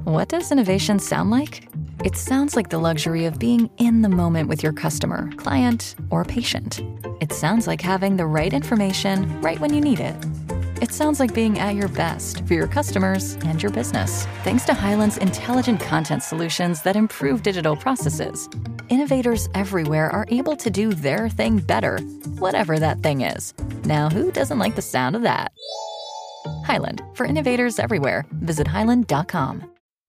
What does innovation sound like? It sounds like the luxury of being in the moment with your customer, client, or patient. It sounds like having the right information right when you need it. It sounds like being at your best for your customers and your business. Thanks to Hyland's intelligent content solutions that improve digital processes, innovators everywhere are able to do their thing better, whatever that thing is. Now, who doesn't like the sound of that? Hyland, for innovators everywhere. Visit hyland.com.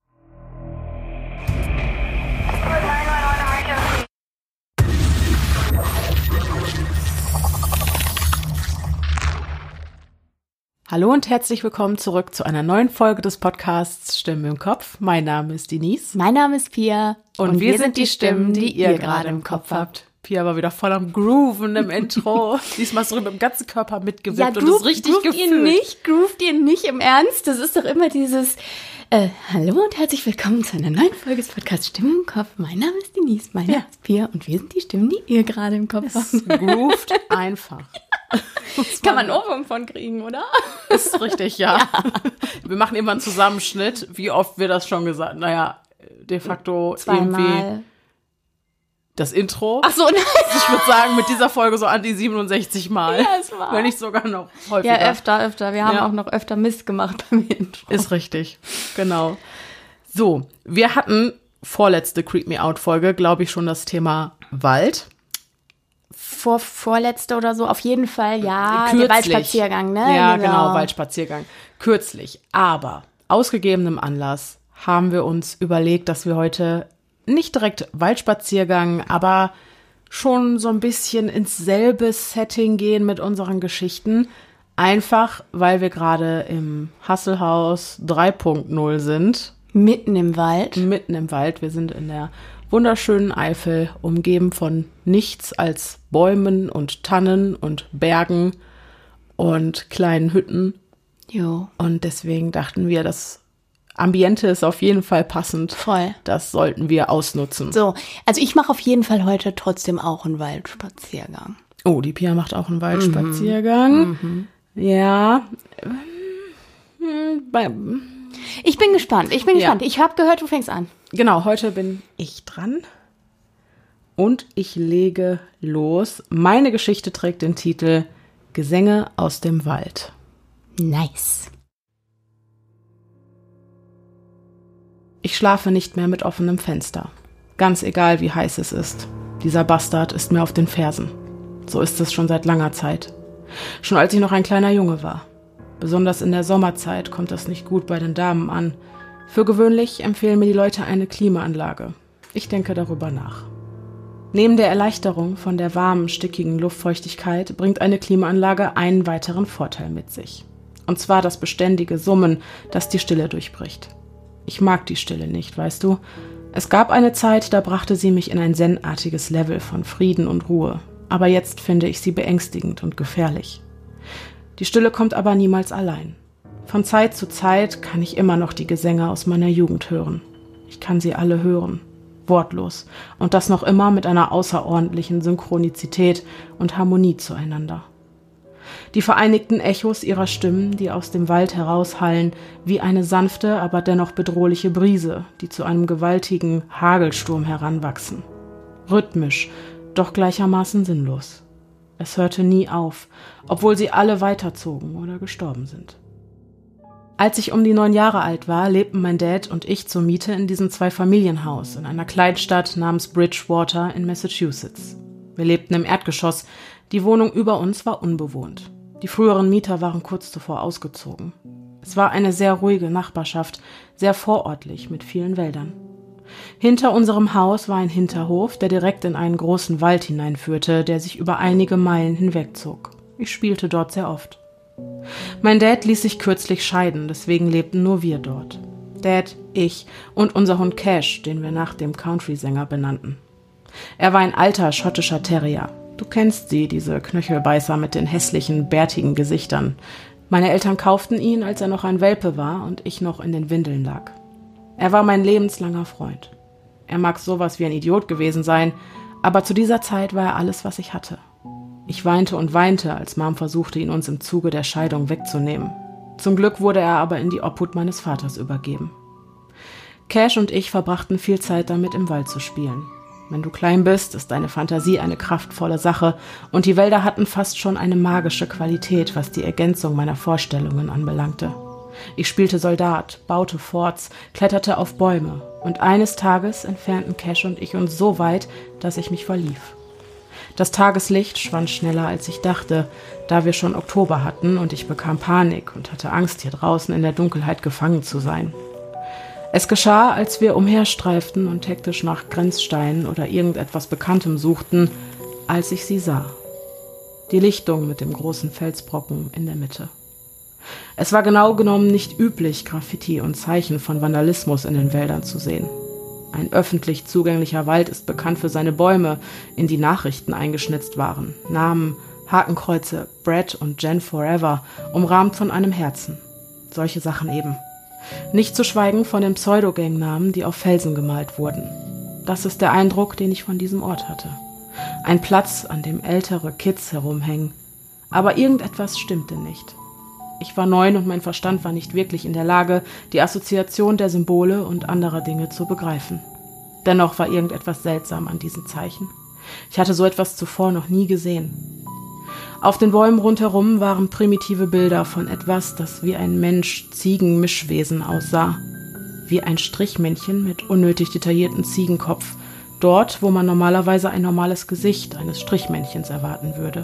Hallo und herzlich willkommen zurück zu einer neuen Folge des Podcasts Stimmen im Kopf. Mein Name ist Denise. Mein Name ist Pia. Und wir sind die Stimmen, die ihr gerade im Kopf habt. Pia war wieder voll am Grooven im Intro. Diesmal so mit dem ganzen Körper mitgewippt und ist richtig gefühlt. Groovt ihr nicht im Ernst? Das ist doch immer dieses Hallo und herzlich willkommen zu einer neuen Folge des Podcasts Stimmen im Kopf. Mein Name ist Denise, mein Name ist Pia und wir sind die Stimmen, die ihr gerade im Kopf habt. Es groovt einfach. Kann man Ohrwurm von kriegen, oder? Ist richtig, ja. Wir machen immer einen Zusammenschnitt, wie oft wir das schon gesagt haben. Naja, de facto irgendwie das Intro. Ach so, nein. Ich würde sagen, mit dieser Folge so an die 67 Mal. Ja, es war. Wenn nicht sogar noch häufiger. Ja, öfter. Wir haben auch noch öfter Mist gemacht beim Intro. Ist richtig, genau. So, wir hatten vorletzte Creep Me Out Folge, glaube ich, schon das Thema Wald. Vorletzte oder so, auf jeden Fall, ja. Kürzlich. Der Waldspaziergang, ne? Ja, genau, Waldspaziergang. Kürzlich. Aber aus gegebenem Anlass haben wir uns überlegt, dass wir heute nicht direkt Waldspaziergang, aber schon so ein bisschen ins selbe Setting gehen mit unseren Geschichten. Einfach, weil wir gerade im Hasselhaus 3.0 sind. Mitten im Wald. Mitten im Wald. Wir sind in der wunderschönen Eifel, umgeben von nichts als Bäumen und Tannen und Bergen und kleinen Hütten. Jo. Und deswegen dachten wir, das Ambiente ist auf jeden Fall passend. Voll. Das sollten wir ausnutzen. So, also ich mache auf jeden Fall heute trotzdem auch einen Waldspaziergang. Oh, die Pia macht auch einen Waldspaziergang. Mhm. Ja. Ich bin gespannt. Ich habe gehört, du fängst an. Genau, heute bin ich dran und ich lege los. Meine Geschichte trägt den Titel Gesänge aus dem Wald. Nice. Ich schlafe nicht mehr mit offenem Fenster. Ganz egal, wie heiß es ist. Dieser Bastard ist mir auf den Fersen. So ist es schon seit langer Zeit. Schon als ich noch ein kleiner Junge war. Besonders in der Sommerzeit kommt das nicht gut bei den Damen an. Für gewöhnlich empfehlen mir die Leute eine Klimaanlage. Ich denke darüber nach. Neben der Erleichterung von der warmen, stickigen Luftfeuchtigkeit bringt eine Klimaanlage einen weiteren Vorteil mit sich. Und zwar das beständige Summen, das die Stille durchbricht. Ich mag die Stille nicht, weißt du? Es gab eine Zeit, da brachte sie mich in ein zen-artiges Level von Frieden und Ruhe. Aber jetzt finde ich sie beängstigend und gefährlich. Die Stille kommt aber niemals allein. Von Zeit zu Zeit kann ich immer noch die Gesänge aus meiner Jugend hören. Ich kann sie alle hören, wortlos, und das noch immer mit einer außerordentlichen Synchronizität und Harmonie zueinander. Die vereinigten Echos ihrer Stimmen, die aus dem Wald heraushallen, wie eine sanfte, aber dennoch bedrohliche Brise, die zu einem gewaltigen Hagelsturm heranwachsen. Rhythmisch, doch gleichermaßen sinnlos. Es hörte nie auf, obwohl sie alle weiterzogen oder gestorben sind. Als ich um die 9 Jahre alt war, lebten mein Dad und ich zur Miete in diesem Zweifamilienhaus in einer Kleinstadt namens Bridgewater in Massachusetts. Wir lebten im Erdgeschoss, die Wohnung über uns war unbewohnt. Die früheren Mieter waren kurz zuvor ausgezogen. Es war eine sehr ruhige Nachbarschaft, sehr vorortlich mit vielen Wäldern. Hinter unserem Haus war ein Hinterhof, der direkt in einen großen Wald hineinführte, der sich über einige Meilen hinwegzog. Ich spielte dort sehr oft. Mein Dad ließ sich kürzlich scheiden, deswegen lebten nur wir dort. Dad, ich und unser Hund Cash, den wir nach dem Country-Sänger benannten. Er war ein alter schottischer Terrier. Du kennst sie, diese Knöchelbeißer mit den hässlichen, bärtigen Gesichtern. Meine Eltern kauften ihn, als er noch ein Welpe war und ich noch in den Windeln lag. Er war mein lebenslanger Freund. Er mag sowas wie ein Idiot gewesen sein, aber zu dieser Zeit war er alles, was ich hatte. Ich weinte und weinte, als Mom versuchte, ihn uns im Zuge der Scheidung wegzunehmen. Zum Glück wurde er aber in die Obhut meines Vaters übergeben. Cash und ich verbrachten viel Zeit damit, im Wald zu spielen. Wenn du klein bist, ist deine Fantasie eine kraftvolle Sache und die Wälder hatten fast schon eine magische Qualität, was die Ergänzung meiner Vorstellungen anbelangte. Ich spielte Soldat, baute Forts, kletterte auf Bäume und eines Tages entfernten Cash und ich uns so weit, dass ich mich verlief. Das Tageslicht schwand schneller, als ich dachte, da wir schon Oktober hatten und ich bekam Panik und hatte Angst, hier draußen in der Dunkelheit gefangen zu sein. Es geschah, als wir umherstreiften und hektisch nach Grenzsteinen oder irgendetwas Bekanntem suchten, als ich sie sah. Die Lichtung mit dem großen Felsbrocken in der Mitte. Es war genau genommen nicht üblich, Graffiti und Zeichen von Vandalismus in den Wäldern zu sehen. Ein öffentlich zugänglicher Wald ist bekannt für seine Bäume, in die Nachrichten eingeschnitzt waren. Namen, Hakenkreuze, Brad und Jen Forever, umrahmt von einem Herzen. Solche Sachen eben. Nicht zu schweigen von den Pseudogang-Namen, die auf Felsen gemalt wurden. Das ist der Eindruck, den ich von diesem Ort hatte. Ein Platz, an dem ältere Kids herumhängen. Aber irgendetwas stimmte nicht. Ich war 9 und mein Verstand war nicht wirklich in der Lage, die Assoziation der Symbole und anderer Dinge zu begreifen. Dennoch war irgendetwas seltsam an diesen Zeichen. Ich hatte so etwas zuvor noch nie gesehen. Auf den Bäumen rundherum waren primitive Bilder von etwas, das wie ein Mensch-Ziegen-Mischwesen aussah. Wie ein Strichmännchen mit unnötig detaillierten Ziegenkopf, dort, wo man normalerweise ein normales Gesicht eines Strichmännchens erwarten würde.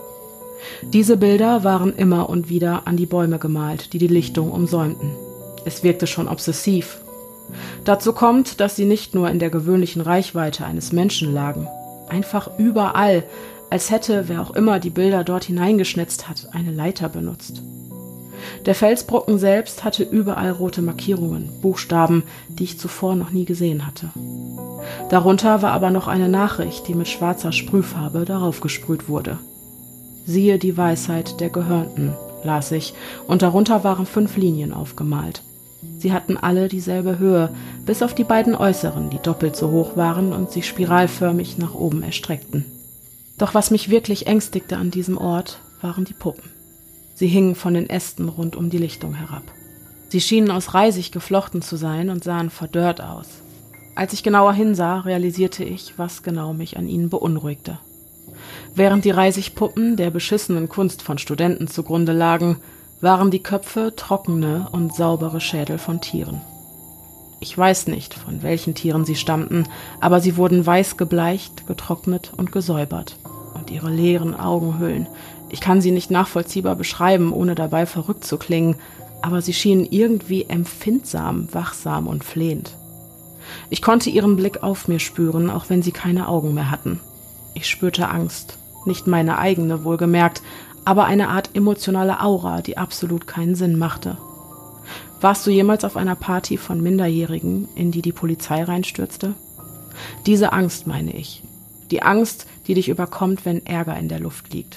Diese Bilder waren immer und wieder an die Bäume gemalt, die die Lichtung umsäumten. Es wirkte schon obsessiv. Dazu kommt, dass sie nicht nur in der gewöhnlichen Reichweite eines Menschen lagen, einfach überall, als hätte, wer auch immer die Bilder dort hineingeschnitzt hat, eine Leiter benutzt. Der Felsbrocken selbst hatte überall rote Markierungen, Buchstaben, die ich zuvor noch nie gesehen hatte. Darunter war aber noch eine Nachricht, die mit schwarzer Sprühfarbe darauf gesprüht wurde. Siehe die Weisheit der Gehörnten, las ich, und darunter waren 5 Linien aufgemalt. Sie hatten alle dieselbe Höhe, bis auf die beiden äußeren, die doppelt so hoch waren und sich spiralförmig nach oben erstreckten. Doch was mich wirklich ängstigte an diesem Ort, waren die Puppen. Sie hingen von den Ästen rund um die Lichtung herab. Sie schienen aus Reisig geflochten zu sein und sahen verdörrt aus. Als ich genauer hinsah, realisierte ich, was genau mich an ihnen beunruhigte. Während die Reisigpuppen der beschissenen Kunst von Studenten zugrunde lagen, waren die Köpfe trockene und saubere Schädel von Tieren. Ich weiß nicht, von welchen Tieren sie stammten, aber sie wurden weiß gebleicht, getrocknet und gesäubert. Und ihre leeren Augenhöhlen, ich kann sie nicht nachvollziehbar beschreiben, ohne dabei verrückt zu klingen, aber sie schienen irgendwie empfindsam, wachsam und flehend. Ich konnte ihren Blick auf mir spüren, auch wenn sie keine Augen mehr hatten. Ich spürte Angst, nicht meine eigene, wohlgemerkt, aber eine Art emotionale Aura, die absolut keinen Sinn machte. Warst du jemals auf einer Party von Minderjährigen, in die Polizei reinstürzte? Diese Angst meine ich. Die Angst, die dich überkommt, wenn Ärger in der Luft liegt.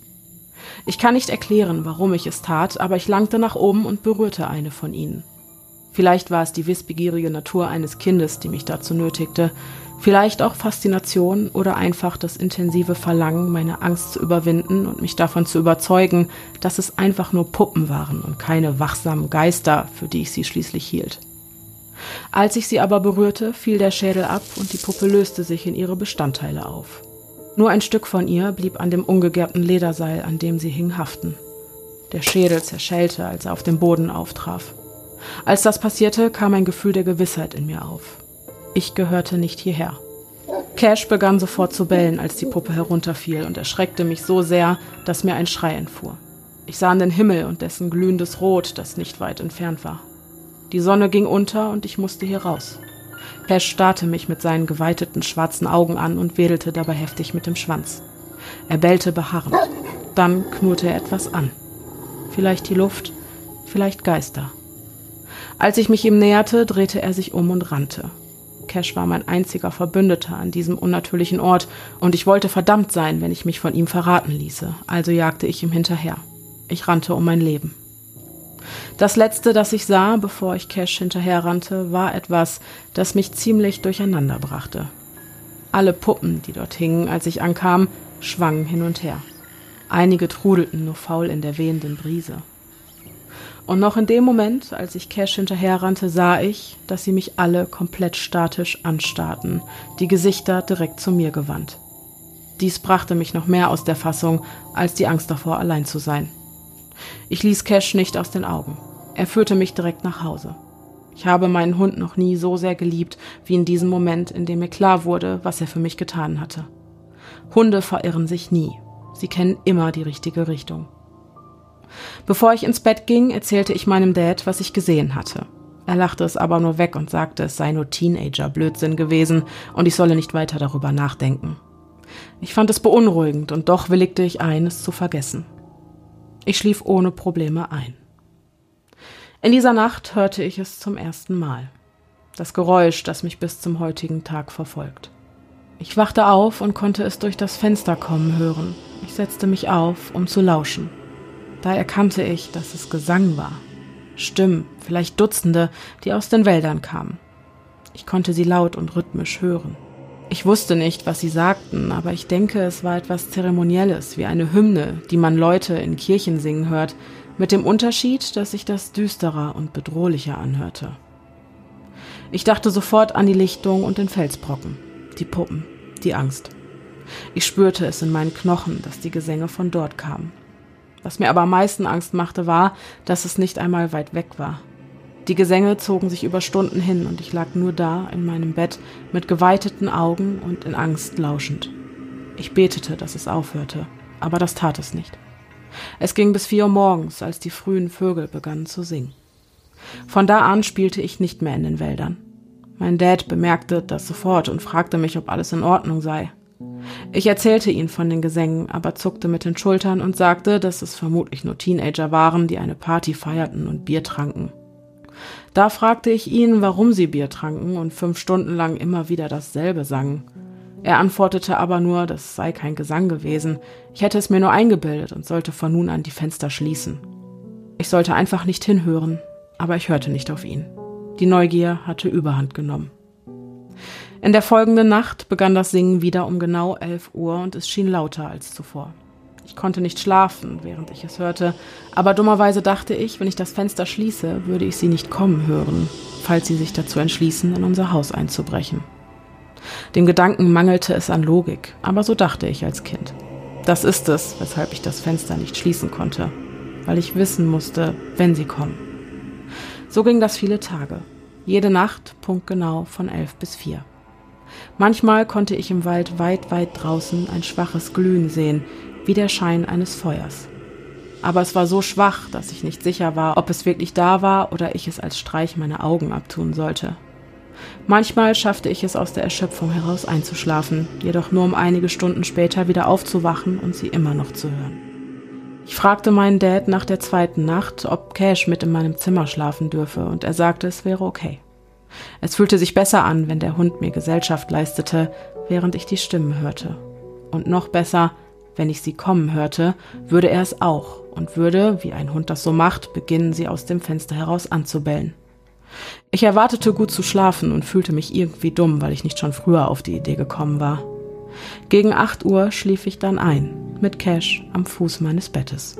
Ich kann nicht erklären, warum ich es tat, aber ich langte nach oben und berührte eine von ihnen. Vielleicht war es die wissbegierige Natur eines Kindes, die mich dazu nötigte, vielleicht auch Faszination oder einfach das intensive Verlangen, meine Angst zu überwinden und mich davon zu überzeugen, dass es einfach nur Puppen waren und keine wachsamen Geister, für die ich sie schließlich hielt. Als ich sie aber berührte, fiel der Schädel ab und die Puppe löste sich in ihre Bestandteile auf. Nur ein Stück von ihr blieb an dem ungegerbten Lederseil, an dem sie hing, haften. Der Schädel zerschellte, als er auf dem Boden auftraf. Als das passierte, kam ein Gefühl der Gewissheit in mir auf. Ich gehörte nicht hierher. Cash begann sofort zu bellen, als die Puppe herunterfiel und erschreckte mich so sehr, dass mir ein Schrei entfuhr. Ich sah in den Himmel und dessen glühendes Rot, das nicht weit entfernt war. Die Sonne ging unter und ich musste hier raus. Cash starrte mich mit seinen geweiteten schwarzen Augen an und wedelte dabei heftig mit dem Schwanz. Er bellte beharrend. Dann knurrte er etwas an. Vielleicht die Luft, vielleicht Geister. Als ich mich ihm näherte, drehte er sich um und rannte. Cash war mein einziger Verbündeter an diesem unnatürlichen Ort und ich wollte verdammt sein, wenn ich mich von ihm verraten ließe, also jagte ich ihm hinterher. Ich rannte um mein Leben. Das Letzte, das ich sah, bevor ich Cash hinterherrannte, war etwas, das mich ziemlich durcheinander brachte. Alle Puppen, die dort hingen, als ich ankam, schwangen hin und her. Einige trudelten nur faul in der wehenden Brise. Und noch in dem Moment, als ich Cash hinterherrannte, sah ich, dass sie mich alle komplett statisch anstarrten, die Gesichter direkt zu mir gewandt. Dies brachte mich noch mehr aus der Fassung, als die Angst davor, allein zu sein. Ich ließ Cash nicht aus den Augen. Er führte mich direkt nach Hause. Ich habe meinen Hund noch nie so sehr geliebt, wie in diesem Moment, in dem mir klar wurde, was er für mich getan hatte. Hunde verirren sich nie. Sie kennen immer die richtige Richtung. Bevor ich ins Bett ging, erzählte ich meinem Dad, was ich gesehen hatte. Er lachte es aber nur weg und sagte, es sei nur Teenager-Blödsinn gewesen und ich solle nicht weiter darüber nachdenken. Ich fand es beunruhigend und doch willigte ich ein, es zu vergessen. Ich schlief ohne Probleme ein. In dieser Nacht hörte ich es zum ersten Mal. Das Geräusch, das mich bis zum heutigen Tag verfolgt. Ich wachte auf und konnte es durch das Fenster kommen hören. Ich setzte mich auf, um zu lauschen. Da erkannte ich, dass es Gesang war. Stimmen, vielleicht Dutzende, die aus den Wäldern kamen. Ich konnte sie laut und rhythmisch hören. Ich wusste nicht, was sie sagten, aber ich denke, es war etwas Zeremonielles, wie eine Hymne, die man Leute in Kirchen singen hört, mit dem Unterschied, dass sich das düsterer und bedrohlicher anhörte. Ich dachte sofort an die Lichtung und den Felsbrocken, die Puppen, die Angst. Ich spürte es in meinen Knochen, dass die Gesänge von dort kamen. Was mir aber am meisten Angst machte, war, dass es nicht einmal weit weg war. Die Gesänge zogen sich über Stunden hin und ich lag nur da in meinem Bett mit geweiteten Augen und in Angst lauschend. Ich betete, dass es aufhörte, aber das tat es nicht. Es ging bis 4 Uhr morgens, als die frühen Vögel begannen zu singen. Von da an spielte ich nicht mehr in den Wäldern. Mein Dad bemerkte das sofort und fragte mich, ob alles in Ordnung sei. Ich erzählte ihm von den Gesängen, aber zuckte mit den Schultern und sagte, dass es vermutlich nur Teenager waren, die eine Party feierten und Bier tranken. Da fragte ich ihn, warum sie Bier tranken und 5 Stunden lang immer wieder dasselbe sangen. Er antwortete aber nur, das sei kein Gesang gewesen. Ich hätte es mir nur eingebildet und sollte von nun an die Fenster schließen. Ich sollte einfach nicht hinhören, aber ich hörte nicht auf ihn. Die Neugier hatte Überhand genommen. In der folgenden Nacht begann das Singen wieder um genau 11 Uhr und es schien lauter als zuvor. Ich konnte nicht schlafen, während ich es hörte, aber dummerweise dachte ich, wenn ich das Fenster schließe, würde ich sie nicht kommen hören, falls sie sich dazu entschließen, in unser Haus einzubrechen. Dem Gedanken mangelte es an Logik, aber so dachte ich als Kind. Das ist es, weshalb ich das Fenster nicht schließen konnte, weil ich wissen musste, wenn sie kommen. So ging das viele Tage, jede Nacht punktgenau von 11 bis 4. Manchmal konnte ich im Wald weit, weit draußen ein schwaches Glühen sehen, wie der Schein eines Feuers. Aber es war so schwach, dass ich nicht sicher war, ob es wirklich da war oder ich es als Streich meine Augen abtun sollte. Manchmal schaffte ich es aus der Erschöpfung heraus einzuschlafen, jedoch nur um einige Stunden später wieder aufzuwachen und sie immer noch zu hören. Ich fragte meinen Dad nach der 2. Nacht, ob Cash mit in meinem Zimmer schlafen dürfe, und er sagte, es wäre okay. Es fühlte sich besser an, wenn der Hund mir Gesellschaft leistete, während ich die Stimmen hörte. Und noch besser, wenn ich sie kommen hörte, würde er es auch und würde, wie ein Hund das so macht, beginnen, sie aus dem Fenster heraus anzubellen. Ich erwartete gut zu schlafen und fühlte mich irgendwie dumm, weil ich nicht schon früher auf die Idee gekommen war. Gegen 8 Uhr schlief ich dann ein, mit Cash am Fuß meines Bettes.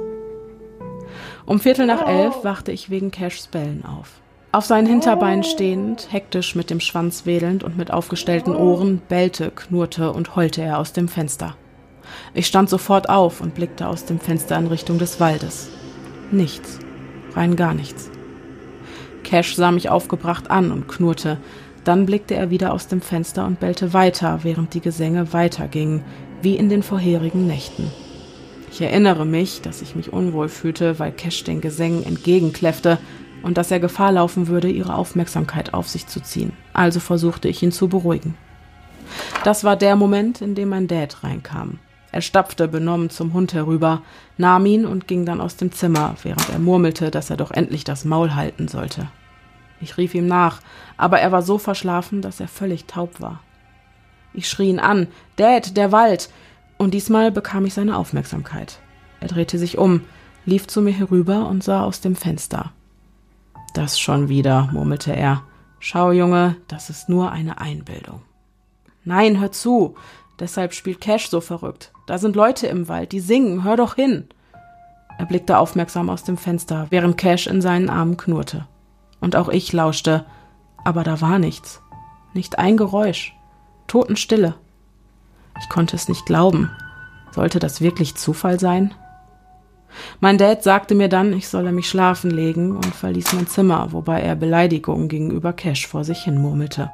Um 11:15 wachte ich wegen Cashs Bellen auf. Auf seinen Hinterbeinen stehend, hektisch mit dem Schwanz wedelnd und mit aufgestellten Ohren, bellte, knurrte und heulte er aus dem Fenster. Ich stand sofort auf und blickte aus dem Fenster in Richtung des Waldes. Nichts, rein gar nichts. Cash sah mich aufgebracht an und knurrte. Dann blickte er wieder aus dem Fenster und bellte weiter, während die Gesänge weitergingen, wie in den vorherigen Nächten. Ich erinnere mich, dass ich mich unwohl fühlte, weil Cash den Gesängen entgegenkläffte und dass er Gefahr laufen würde, ihre Aufmerksamkeit auf sich zu ziehen. Also versuchte ich ihn zu beruhigen. Das war der Moment, in dem mein Dad reinkam. Er stapfte benommen zum Hund herüber, nahm ihn und ging dann aus dem Zimmer, während er murmelte, dass er doch endlich das Maul halten sollte. Ich rief ihm nach, aber er war so verschlafen, dass er völlig taub war. Ich schrie ihn an, »Dad, der Wald!« Und diesmal bekam ich seine Aufmerksamkeit. Er drehte sich um, lief zu mir herüber und sah aus dem Fenster. »Das schon wieder«, murmelte er. »Schau, Junge, das ist nur eine Einbildung.« »Nein, hör zu, deshalb spielt Cash so verrückt. Da sind Leute im Wald, die singen, hör doch hin.« Er blickte aufmerksam aus dem Fenster, während Cash in seinen Armen knurrte. Und auch ich lauschte, aber da war nichts. Nicht ein Geräusch. Totenstille. Ich konnte es nicht glauben. Sollte das wirklich Zufall sein? Mein Dad sagte mir dann, ich solle mich schlafen legen und verließ mein Zimmer, wobei er Beleidigungen gegenüber Cash vor sich hin murmelte.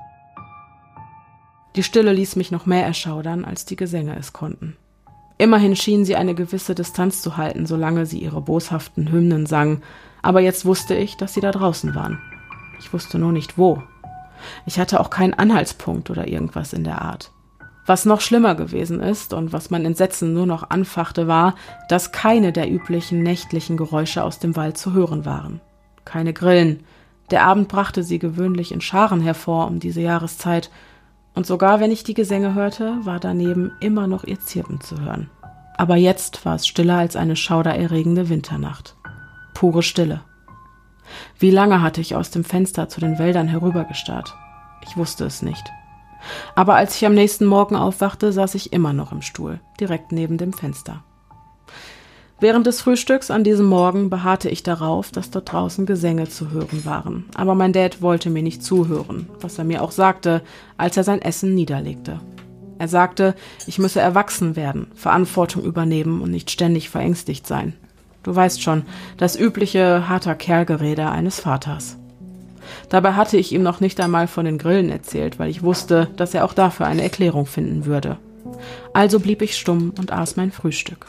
Die Stille ließ mich noch mehr erschaudern, als die Gesänge es konnten. Immerhin schienen sie eine gewisse Distanz zu halten, solange sie ihre boshaften Hymnen sangen, aber jetzt wusste ich, dass sie da draußen waren. Ich wusste nur nicht wo. Ich hatte auch keinen Anhaltspunkt oder irgendwas in der Art. Was noch schlimmer gewesen ist und was mein Entsetzen nur noch anfachte, war, dass keine der üblichen nächtlichen Geräusche aus dem Wald zu hören waren. Keine Grillen. Der Abend brachte sie gewöhnlich in Scharen hervor um diese Jahreszeit, und sogar wenn ich die Gesänge hörte, war daneben immer noch ihr Zirpen zu hören. Aber jetzt war es stiller als eine schaudererregende Winternacht. Pure Stille. Wie lange hatte ich aus dem Fenster zu den Wäldern herübergestarrt? Ich wusste es nicht. Aber als ich am nächsten Morgen aufwachte, saß ich immer noch im Stuhl, direkt neben dem Fenster. Während des Frühstücks an diesem Morgen beharrte ich darauf, dass dort draußen Gesänge zu hören waren. Aber mein Dad wollte mir nicht zuhören, was er mir auch sagte, als er sein Essen niederlegte. Er sagte, ich müsse erwachsen werden, Verantwortung übernehmen und nicht ständig verängstigt sein. Du weißt schon, das übliche harter Kerlgerede eines Vaters. Dabei hatte ich ihm noch nicht einmal von den Grillen erzählt, weil ich wusste, dass er auch dafür eine Erklärung finden würde. Also blieb ich stumm und aß mein Frühstück.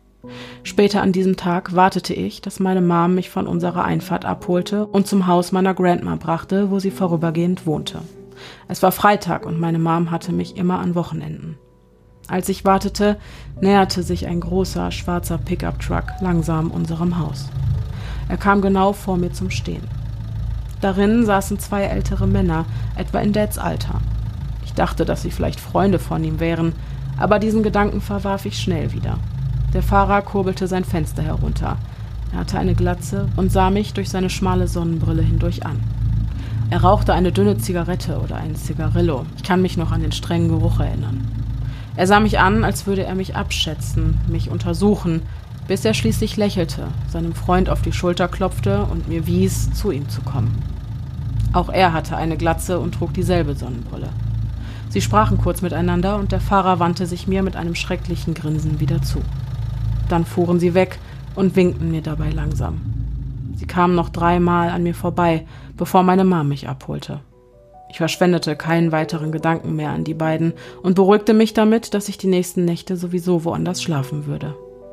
Später an diesem Tag wartete ich, dass meine Mom mich von unserer Einfahrt abholte und zum Haus meiner Grandma brachte, wo sie vorübergehend wohnte. Es war Freitag und meine Mom hatte mich immer an Wochenenden. Als ich wartete, näherte sich ein großer, schwarzer Pickup-Truck langsam unserem Haus. Er kam genau vor mir zum Stehen. Darin saßen 2 ältere Männer, etwa in Dads Alter. Ich dachte, dass sie vielleicht Freunde von ihm wären, aber diesen Gedanken verwarf ich schnell wieder. Der Fahrer kurbelte sein Fenster herunter. Er hatte eine Glatze und sah mich durch seine schmale Sonnenbrille hindurch an. Er rauchte eine dünne Zigarette oder ein Zigarillo. Ich kann mich noch an den strengen Geruch erinnern. Er sah mich an, als würde er mich abschätzen, mich untersuchen, bis er schließlich lächelte, seinem Freund auf die Schulter klopfte und mir wies, zu ihm zu kommen. Auch er hatte eine Glatze und trug dieselbe Sonnenbrille. Sie sprachen kurz miteinander und der Fahrer wandte sich mir mit einem schrecklichen Grinsen wieder zu. Dann fuhren sie weg und winkten mir dabei langsam. Sie kamen noch 3 Mal an mir vorbei, bevor meine Mom mich abholte. Ich verschwendete keinen weiteren Gedanken mehr an die beiden und beruhigte mich damit, dass ich die nächsten Nächte sowieso woanders schlafen würde.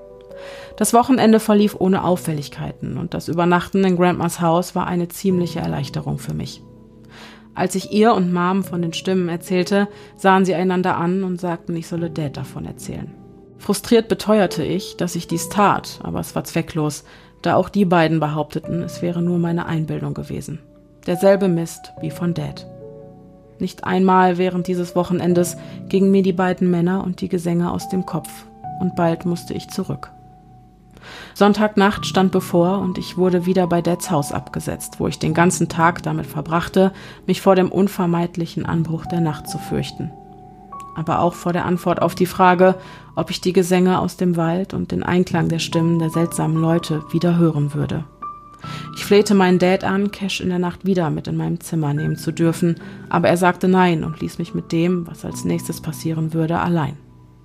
Das Wochenende verlief ohne Auffälligkeiten und das Übernachten in Grandmas Haus war eine ziemliche Erleichterung für mich. Als ich ihr und Mom von den Stimmen erzählte, sahen sie einander an und sagten, ich solle Dad davon erzählen. Frustriert beteuerte ich, dass ich dies tat, aber es war zwecklos, da auch die beiden behaupteten, es wäre nur meine Einbildung gewesen. Derselbe Mist wie von Dad. Nicht einmal während dieses Wochenendes gingen mir die beiden Männer und die Gesänge aus dem Kopf und bald musste ich zurück. Sonntagnacht stand bevor und ich wurde wieder bei Dads Haus abgesetzt, wo ich den ganzen Tag damit verbrachte, mich vor dem unvermeidlichen Anbruch der Nacht zu fürchten. Aber auch vor der Antwort auf die Frage, ob ich die Gesänge aus dem Wald und den Einklang der Stimmen der seltsamen Leute wieder hören würde. Ich flehte meinen Dad an, Cash in der Nacht wieder mit in meinem Zimmer nehmen zu dürfen, aber er sagte nein und ließ mich mit dem, was als nächstes passieren würde, allein.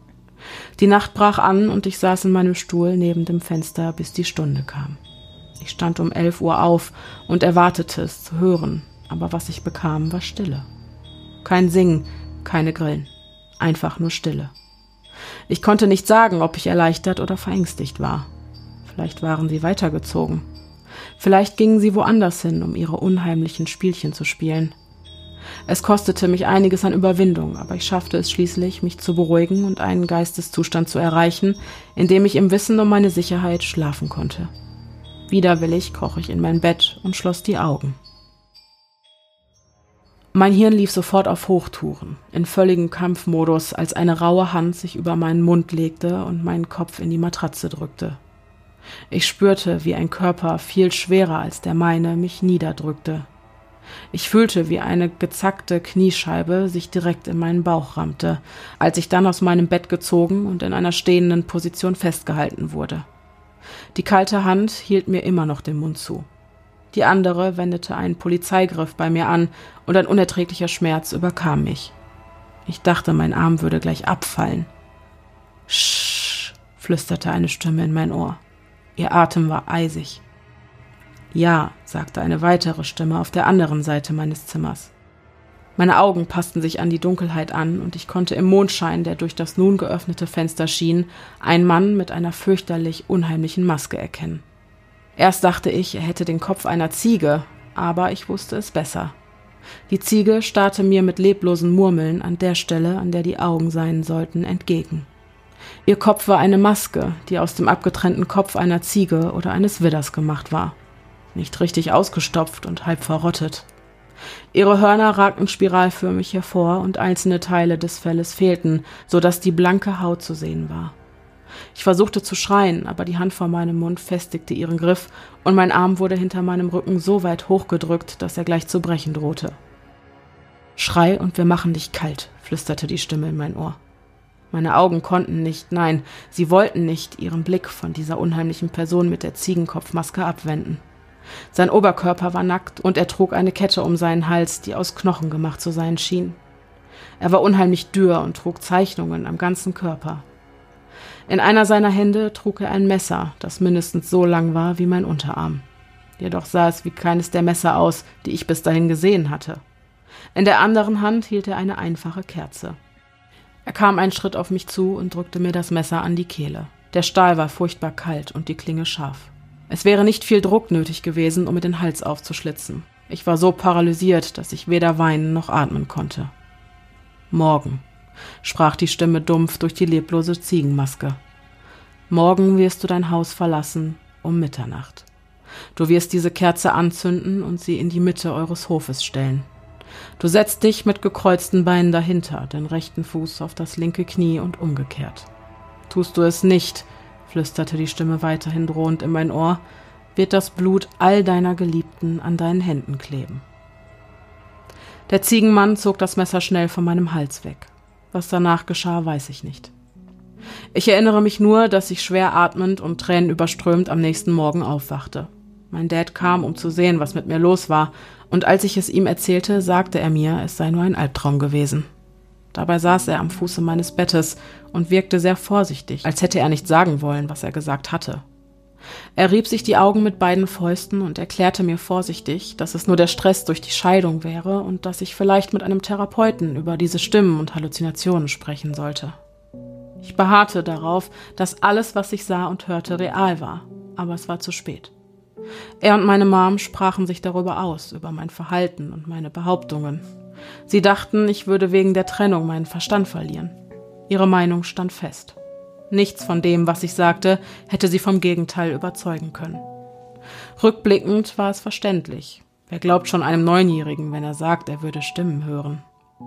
Die Nacht brach an und ich saß in meinem Stuhl neben dem Fenster, bis die Stunde kam. Ich stand um 11 Uhr auf und erwartete es zu hören, aber was ich bekam, war Stille. Kein Singen, keine Grillen, einfach nur Stille. Ich konnte nicht sagen, ob ich erleichtert oder verängstigt war. Vielleicht waren sie weitergezogen. Vielleicht gingen sie woanders hin, um ihre unheimlichen Spielchen zu spielen. Es kostete mich einiges an Überwindung, aber ich schaffte es schließlich, mich zu beruhigen und einen Geisteszustand zu erreichen, in dem ich im Wissen um meine Sicherheit schlafen konnte. Widerwillig kroch ich in mein Bett und schloss die Augen. Mein Hirn lief sofort auf Hochtouren, in völligem Kampfmodus, als eine raue Hand sich über meinen Mund legte und meinen Kopf in die Matratze drückte. Ich spürte, wie ein Körper viel schwerer als der meine mich niederdrückte. Ich fühlte, wie eine gezackte Kniescheibe sich direkt in meinen Bauch rammte, als ich dann aus meinem Bett gezogen und in einer stehenden Position festgehalten wurde. Die kalte Hand hielt mir immer noch den Mund zu. Die andere wendete einen Polizeigriff bei mir an und ein unerträglicher Schmerz überkam mich. Ich dachte, mein Arm würde gleich abfallen. »Sch«, flüsterte eine Stimme in mein Ohr. Ihr Atem war eisig. »Ja«, sagte eine weitere Stimme auf der anderen Seite meines Zimmers. Meine Augen passten sich an die Dunkelheit an und ich konnte im Mondschein, der durch das nun geöffnete Fenster schien, einen Mann mit einer fürchterlich unheimlichen Maske erkennen. Erst dachte ich, er hätte den Kopf einer Ziege, aber ich wusste es besser. Die Ziege starrte mir mit leblosen Murmeln an der Stelle, an der die Augen sein sollten, entgegen. Ihr Kopf war eine Maske, die aus dem abgetrennten Kopf einer Ziege oder eines Widders gemacht war. Nicht richtig ausgestopft und halb verrottet. Ihre Hörner ragten spiralförmig hervor und einzelne Teile des Felles fehlten, so dass die blanke Haut zu sehen war. Ich versuchte zu schreien, aber die Hand vor meinem Mund festigte ihren Griff und mein Arm wurde hinter meinem Rücken so weit hochgedrückt, dass er gleich zu brechen drohte. »Schrei und wir machen dich kalt«, flüsterte die Stimme in mein Ohr. Meine Augen konnten nicht, nein, sie wollten nicht ihren Blick von dieser unheimlichen Person mit der Ziegenkopfmaske abwenden. Sein Oberkörper war nackt und er trug eine Kette um seinen Hals, die aus Knochen gemacht zu sein schien. Er war unheimlich dürr und trug Zeichnungen am ganzen Körper. In einer seiner Hände trug er ein Messer, das mindestens so lang war wie mein Unterarm. Jedoch sah es wie keines der Messer aus, die ich bis dahin gesehen hatte. In der anderen Hand hielt er eine einfache Kerze. Er kam einen Schritt auf mich zu und drückte mir das Messer an die Kehle. Der Stahl war furchtbar kalt und die Klinge scharf. Es wäre nicht viel Druck nötig gewesen, um mir den Hals aufzuschlitzen. Ich war so paralysiert, dass ich weder weinen noch atmen konnte. »Morgen«, sprach die Stimme dumpf durch die leblose Ziegenmaske. »Morgen wirst du dein Haus verlassen, um Mitternacht. Du wirst diese Kerze anzünden und sie in die Mitte eures Hofes stellen. Du setzt dich mit gekreuzten Beinen dahinter, den rechten Fuß auf das linke Knie und umgekehrt. Tust du es nicht«, flüsterte die Stimme weiterhin drohend in mein Ohr, »wird das Blut all deiner Geliebten an deinen Händen kleben.« Der Ziegenmann zog das Messer schnell von meinem Hals weg. Was danach geschah, weiß ich nicht. Ich erinnere mich nur, dass ich schwer atmend und tränenüberströmt am nächsten Morgen aufwachte. Mein Dad kam, um zu sehen, was mit mir los war, und als ich es ihm erzählte, sagte er mir, es sei nur ein Albtraum gewesen. Dabei saß er am Fuße meines Bettes und wirkte sehr vorsichtig, als hätte er nicht sagen wollen, was er gesagt hatte. Er rieb sich die Augen mit beiden Fäusten und erklärte mir vorsichtig, dass es nur der Stress durch die Scheidung wäre und dass ich vielleicht mit einem Therapeuten über diese Stimmen und Halluzinationen sprechen sollte. Ich beharrte darauf, dass alles, was ich sah und hörte, real war, aber es war zu spät. Er und meine Mom sprachen sich darüber aus, über mein Verhalten und meine Behauptungen. Sie dachten, ich würde wegen der Trennung meinen Verstand verlieren. Ihre Meinung stand fest. Nichts von dem, was ich sagte, hätte sie vom Gegenteil überzeugen können. Rückblickend war es verständlich. Wer glaubt schon einem Neunjährigen, wenn er sagt, er würde Stimmen hören?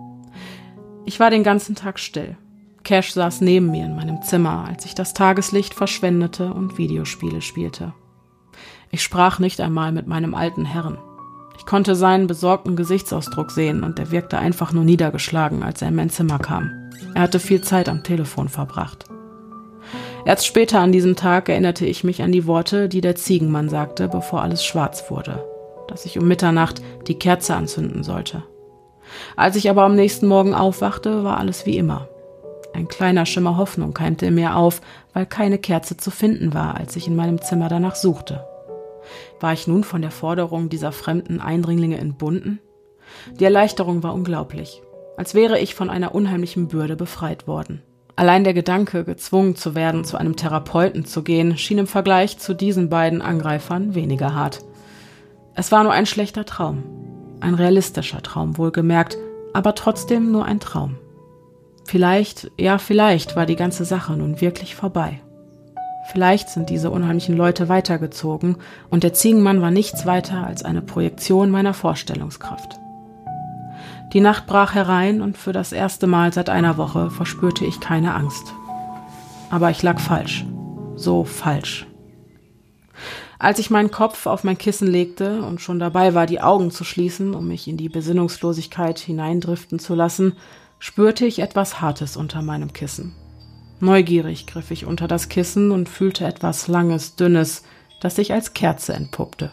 Ich war den ganzen Tag still. Cash saß neben mir in meinem Zimmer, als ich das Tageslicht verschwendete und Videospiele spielte. Ich sprach nicht einmal mit meinem alten Herrn. Ich konnte seinen besorgten Gesichtsausdruck sehen und er wirkte einfach nur niedergeschlagen, als er in mein Zimmer kam. Er hatte viel Zeit am Telefon verbracht. Erst später an diesem Tag erinnerte ich mich an die Worte, die der Ziegenmann sagte, bevor alles schwarz wurde, dass ich um Mitternacht die Kerze anzünden sollte. Als ich aber am nächsten Morgen aufwachte, war alles wie immer. Ein kleiner Schimmer Hoffnung keimte in mir auf, weil keine Kerze zu finden war, als ich in meinem Zimmer danach suchte. War ich nun von der Forderung dieser fremden Eindringlinge entbunden? Die Erleichterung war unglaublich, als wäre ich von einer unheimlichen Bürde befreit worden. Allein der Gedanke, gezwungen zu werden, zu einem Therapeuten zu gehen, schien im Vergleich zu diesen beiden Angreifern weniger hart. Es war nur ein schlechter Traum. Ein realistischer Traum, wohlgemerkt, aber trotzdem nur ein Traum. Vielleicht war die ganze Sache nun wirklich vorbei. Vielleicht sind diese unheimlichen Leute weitergezogen und der Ziegenmann war nichts weiter als eine Projektion meiner Vorstellungskraft. Die Nacht brach herein und für das erste Mal seit einer Woche verspürte ich keine Angst. Aber ich lag falsch. So falsch. Als ich meinen Kopf auf mein Kissen legte und schon dabei war, die Augen zu schließen, um mich in die Besinnungslosigkeit hineindriften zu lassen, spürte ich etwas Hartes unter meinem Kissen. Neugierig griff ich unter das Kissen und fühlte etwas Langes, Dünnes, das sich als Kerze entpuppte.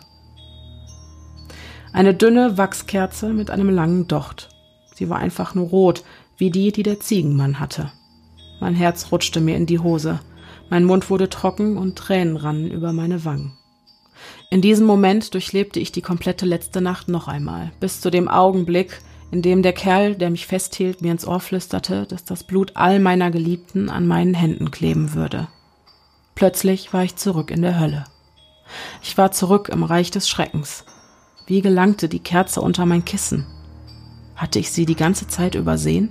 Eine dünne Wachskerze mit einem langen Docht. Sie war einfach nur rot, wie die der Ziegenmann hatte. Mein Herz rutschte mir in die Hose. Mein Mund wurde trocken und Tränen rannen über meine Wangen. In diesem Moment durchlebte ich die komplette letzte Nacht noch einmal, bis zu dem Augenblick, in dem der Kerl, der mich festhielt, mir ins Ohr flüsterte, dass das Blut all meiner Geliebten an meinen Händen kleben würde. Plötzlich war ich zurück in der Hölle. Ich war zurück im Reich des Schreckens. Wie gelangte die Kerze unter mein Kissen? Hatte ich sie die ganze Zeit übersehen?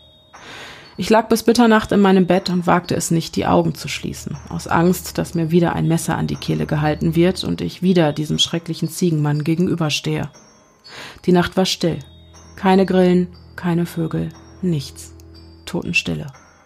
Ich lag bis Mitternacht in meinem Bett und wagte es nicht, die Augen zu schließen, aus Angst, dass mir wieder ein Messer an die Kehle gehalten wird und ich wieder diesem schrecklichen Ziegenmann gegenüberstehe. Die Nacht war still. Keine Grillen, keine Vögel, nichts. Totenstille.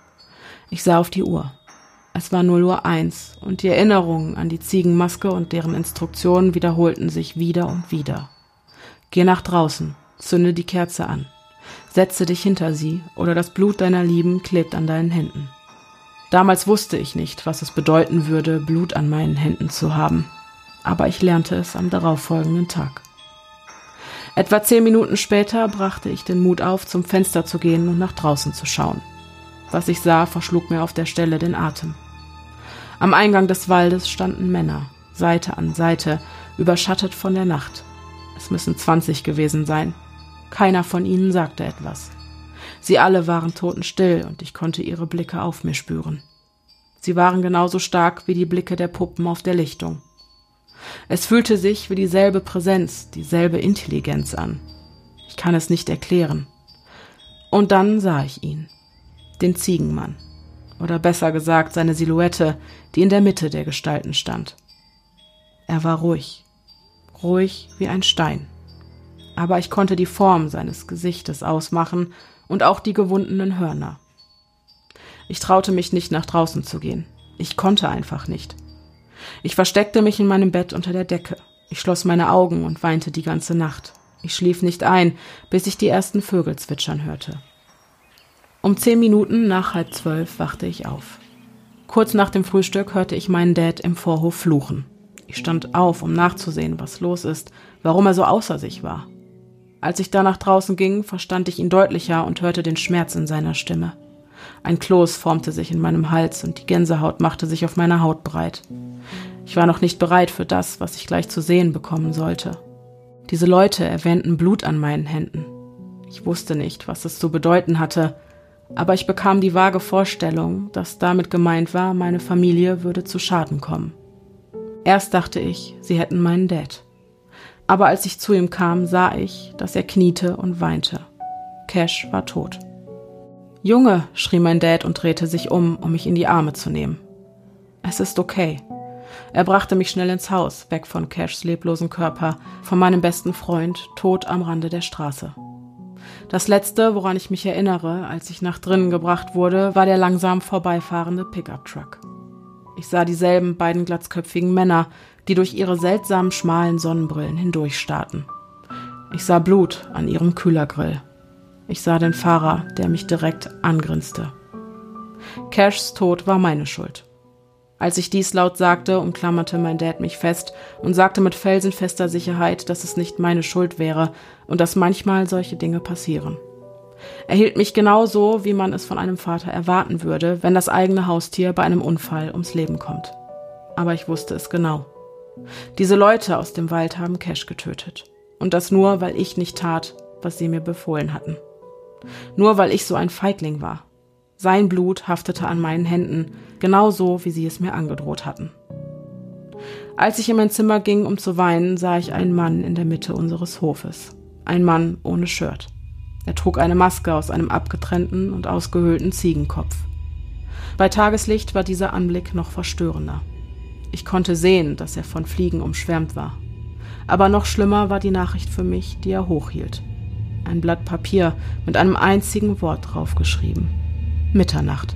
Ich sah auf die Uhr. Es war 0:01 Uhr und die Erinnerungen an die Ziegenmaske und deren Instruktionen wiederholten sich wieder und wieder. Geh nach draußen, zünde die Kerze an, setze dich hinter sie oder das Blut deiner Lieben klebt an deinen Händen. Damals wusste ich nicht, was es bedeuten würde, Blut an meinen Händen zu haben, aber ich lernte es am darauffolgenden Tag. Etwa 10 Minuten später brachte ich den Mut auf, zum Fenster zu gehen und nach draußen zu schauen. Was ich sah, verschlug mir auf der Stelle den Atem. Am Eingang des Waldes standen Männer, Seite an Seite, überschattet von der Nacht. Es müssen 20 gewesen sein. Keiner von ihnen sagte etwas. Sie alle waren totenstill und ich konnte ihre Blicke auf mir spüren. Sie waren genauso stark wie die Blicke der Puppen auf der Lichtung. Es fühlte sich wie dieselbe Präsenz, dieselbe Intelligenz an. Ich kann es nicht erklären. Und dann sah ich ihn, den Ziegenmann, oder besser gesagt seine Silhouette, die in der Mitte der Gestalten stand. Er war ruhig wie ein Stein. Aber ich konnte die Form seines Gesichtes ausmachen und auch die gewundenen Hörner. Ich traute mich nicht, nach draußen zu gehen. Ich konnte einfach nicht. Ich versteckte mich in meinem Bett unter der Decke. Ich schloss meine Augen und weinte die ganze Nacht. Ich schlief nicht ein, bis ich die ersten Vögel zwitschern hörte. Um 10 Minuten nach 11:30 wachte ich auf. Kurz nach dem Frühstück hörte ich meinen Dad im Vorhof fluchen. Ich stand auf, um nachzusehen, was los ist, warum er so außer sich war. Als ich da nach draußen ging, verstand ich ihn deutlicher und hörte den Schmerz in seiner Stimme. Ein Kloß formte sich in meinem Hals und die Gänsehaut machte sich auf meiner Haut breit. Ich war noch nicht bereit für das, was ich gleich zu sehen bekommen sollte. Diese Leute erwähnten Blut an meinen Händen. Ich wusste nicht, was es zu bedeuten hatte, aber ich bekam die vage Vorstellung, dass damit gemeint war, meine Familie würde zu Schaden kommen. Erst dachte ich, sie hätten meinen Dad. Aber als ich zu ihm kam, sah ich, dass er kniete und weinte. Cash war tot. »Junge«, schrie mein Dad und drehte sich um mich in die Arme zu nehmen. »Es ist okay.« Er brachte mich schnell ins Haus, weg von Cashs leblosen Körper, von meinem besten Freund, tot am Rande der Straße. Das Letzte, woran ich mich erinnere, als ich nach drinnen gebracht wurde, war der langsam vorbeifahrende Pickup-Truck. Ich sah dieselben beiden glatzköpfigen Männer, die durch ihre seltsamen schmalen Sonnenbrillen hindurchstarrten. Ich sah Blut an ihrem Kühlergrill. Ich sah den Fahrer, der mich direkt angrinste. Cashs Tod war meine Schuld. Als ich dies laut sagte, umklammerte mein Dad mich fest und sagte mit felsenfester Sicherheit, dass es nicht meine Schuld wäre und dass manchmal solche Dinge passieren. Er hielt mich genauso, wie man es von einem Vater erwarten würde, wenn das eigene Haustier bei einem Unfall ums Leben kommt. Aber ich wusste es genau. Diese Leute aus dem Wald haben Cash getötet. Und das nur, weil ich nicht tat, was sie mir befohlen hatten. Nur weil ich so ein Feigling war. Sein Blut haftete an meinen Händen, genauso wie sie es mir angedroht hatten. Als ich in mein Zimmer ging, um zu weinen, sah ich einen Mann in der Mitte unseres Hofes. Ein Mann ohne Shirt. Er trug eine Maske aus einem abgetrennten und ausgehöhlten Ziegenkopf. Bei Tageslicht war dieser Anblick noch verstörender. Ich konnte sehen, dass er von Fliegen umschwärmt war. Aber noch schlimmer war die Nachricht für mich, die er hochhielt. Ein Blatt Papier mit einem einzigen Wort draufgeschrieben. Mitternacht.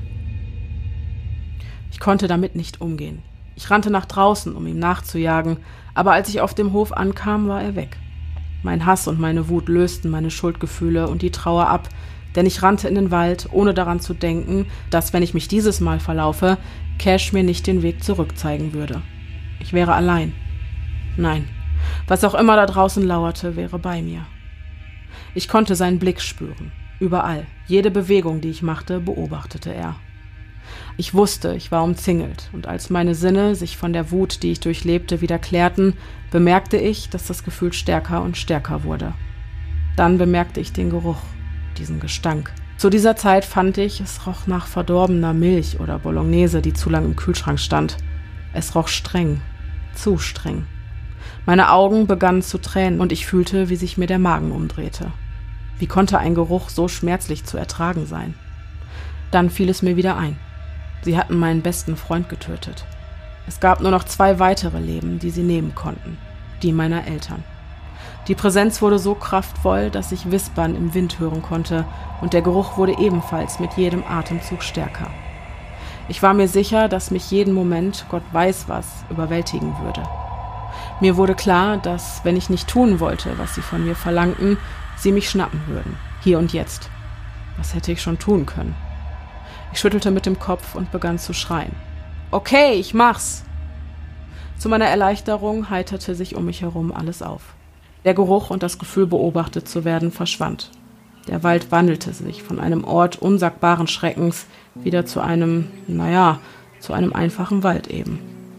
Ich konnte damit nicht umgehen. Ich rannte nach draußen, um ihm nachzujagen, aber als ich auf dem Hof ankam, war er weg. Mein Hass und meine Wut lösten meine Schuldgefühle und die Trauer ab, Denn ich rannte in den Wald, ohne daran zu denken, dass, wenn ich mich dieses Mal verlaufe, Cash mir nicht den Weg zurück zeigen würde. Ich wäre allein. Nein, was auch immer da draußen lauerte, wäre bei mir. Ich konnte seinen Blick spüren. Überall, jede Bewegung, die ich machte, beobachtete er. Ich wusste, ich war umzingelt, und als meine Sinne sich von der Wut, die ich durchlebte, wieder klärten, bemerkte ich, dass das Gefühl stärker und stärker wurde. Dann bemerkte ich den Geruch, diesen Gestank. Zu dieser Zeit fand ich, es roch nach verdorbener Milch oder Bolognese, die zu lang im Kühlschrank stand. Es roch streng, zu streng. Meine Augen begannen zu tränen und ich fühlte, wie sich mir der Magen umdrehte. Wie konnte ein Geruch so schmerzlich zu ertragen sein? Dann fiel es mir wieder ein. Sie hatten meinen besten Freund getötet. Es gab nur noch 2 weitere Leben, die sie nehmen konnten. Die meiner Eltern. Die Präsenz wurde so kraftvoll, dass ich Wispern im Wind hören konnte und der Geruch wurde ebenfalls mit jedem Atemzug stärker. Ich war mir sicher, dass mich jeden Moment, Gott weiß was, überwältigen würde. Mir wurde klar, dass, wenn ich nicht tun wollte, was sie von mir verlangten, sie mich schnappen würden. Hier und jetzt. Was hätte ich schon tun können? Ich schüttelte mit dem Kopf und begann zu schreien. Okay, ich mach's! Zu meiner Erleichterung heiterte sich um mich herum alles auf. Der Geruch und das Gefühl, beobachtet zu werden, verschwand. Der Wald wandelte sich von einem Ort unsagbaren Schreckens wieder zu einem einfachen Wald eben.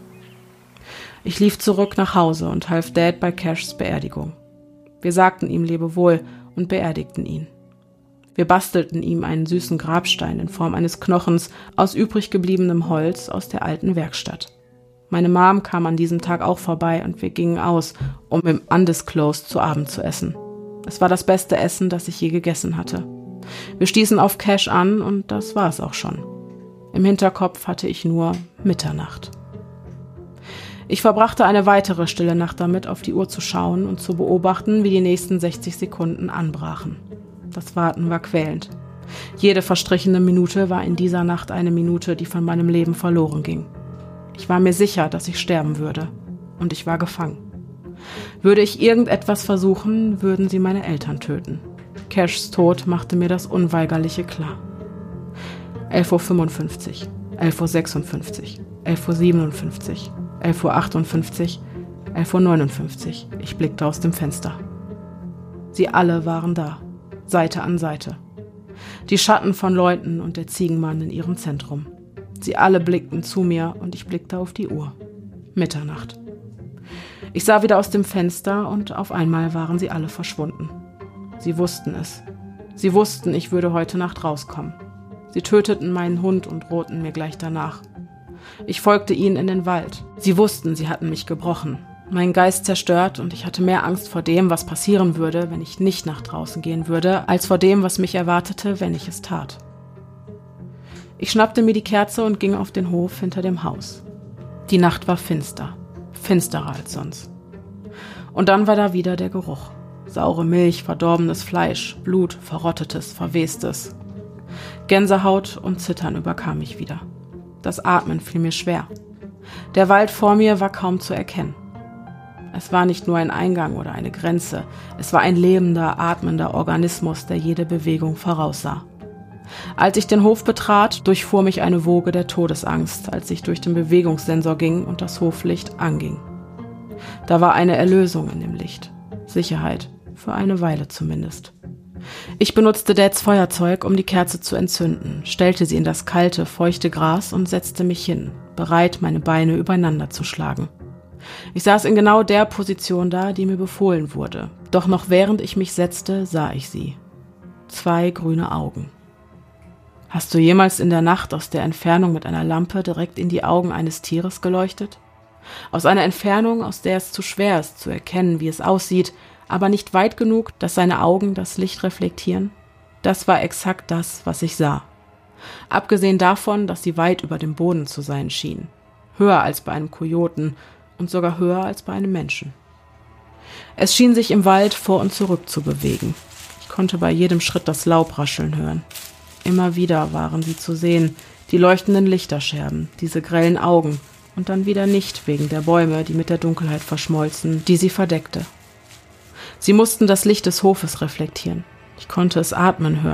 Ich lief zurück nach Hause und half Dad bei Cashs Beerdigung. Wir sagten ihm Lebewohl und beerdigten ihn. Wir bastelten ihm einen süßen Grabstein in Form eines Knochens aus übrig gebliebenem Holz aus der alten Werkstatt. Meine Mom kam an diesem Tag auch vorbei und wir gingen aus, um im Undisclosed zu Abend zu essen. Es war das beste Essen, das ich je gegessen hatte. Wir stießen auf Cash an und das war es auch schon. Im Hinterkopf hatte ich nur Mitternacht. Ich verbrachte eine weitere stille Nacht damit, auf die Uhr zu schauen und zu beobachten, wie die nächsten 60 Sekunden anbrachen. Das Warten war quälend. Jede verstrichene Minute war in dieser Nacht eine Minute, die von meinem Leben verloren ging. Ich war mir sicher, dass ich sterben würde. Und ich war gefangen. Würde ich irgendetwas versuchen, würden sie meine Eltern töten. Cashs Tod machte mir das Unweigerliche klar. 11:55 Uhr, 11:56 Uhr, 11:57 Uhr, 11:58 Uhr, 11:59 Uhr. Ich blickte aus dem Fenster. Sie alle waren da, Seite an Seite. Die Schatten von Leuten und der Ziegenmann in ihrem Zentrum. Sie alle blickten zu mir und ich blickte auf die Uhr. Mitternacht. Ich sah wieder aus dem Fenster und auf einmal waren sie alle verschwunden. Sie wussten es. Sie wussten, ich würde heute Nacht rauskommen. Sie töteten meinen Hund und drohten mir gleich danach. Ich folgte ihnen in den Wald. Sie wussten, sie hatten mich gebrochen. Mein Geist zerstört und ich hatte mehr Angst vor dem, was passieren würde, wenn ich nicht nach draußen gehen würde, als vor dem, was mich erwartete, wenn ich es tat. Ich schnappte mir die Kerze und ging auf den Hof hinter dem Haus. Die Nacht war finster, finsterer als sonst. Und dann war da wieder der Geruch. Saure Milch, verdorbenes Fleisch, Blut, verrottetes, verwestes. Gänsehaut und Zittern überkam mich wieder. Das Atmen fiel mir schwer. Der Wald vor mir war kaum zu erkennen. Es war nicht nur ein Eingang oder eine Grenze, es war ein lebender, atmender Organismus, der jede Bewegung voraussah. Als ich den Hof betrat, durchfuhr mich eine Woge der Todesangst, als ich durch den Bewegungssensor ging und das Hoflicht anging. Da war eine Erlösung in dem Licht. Sicherheit, für eine Weile zumindest. Ich benutzte Dads Feuerzeug, um die Kerze zu entzünden, stellte sie in das kalte, feuchte Gras und setzte mich hin, bereit, meine Beine übereinander zu schlagen. Ich saß in genau der Position da, die mir befohlen wurde. Doch noch während ich mich setzte, sah ich sie. 2 grüne Augen. Hast du jemals in der Nacht aus der Entfernung mit einer Lampe direkt in die Augen eines Tieres geleuchtet? Aus einer Entfernung, aus der es zu schwer ist, zu erkennen, wie es aussieht, aber nicht weit genug, dass seine Augen das Licht reflektieren? Das war exakt das, was ich sah. Abgesehen davon, dass sie weit über dem Boden zu sein schien. Höher als bei einem Kojoten und sogar höher als bei einem Menschen. Es schien sich im Wald vor und zurück zu bewegen. Ich konnte bei jedem Schritt das Laub rascheln hören. Immer wieder waren sie zu sehen, die leuchtenden Lichterscherben, diese grellen Augen, und dann wieder nicht wegen der Bäume, die mit der Dunkelheit verschmolzen, die sie verdeckte. Sie mussten das Licht des Hofes reflektieren. Ich konnte es atmen hören.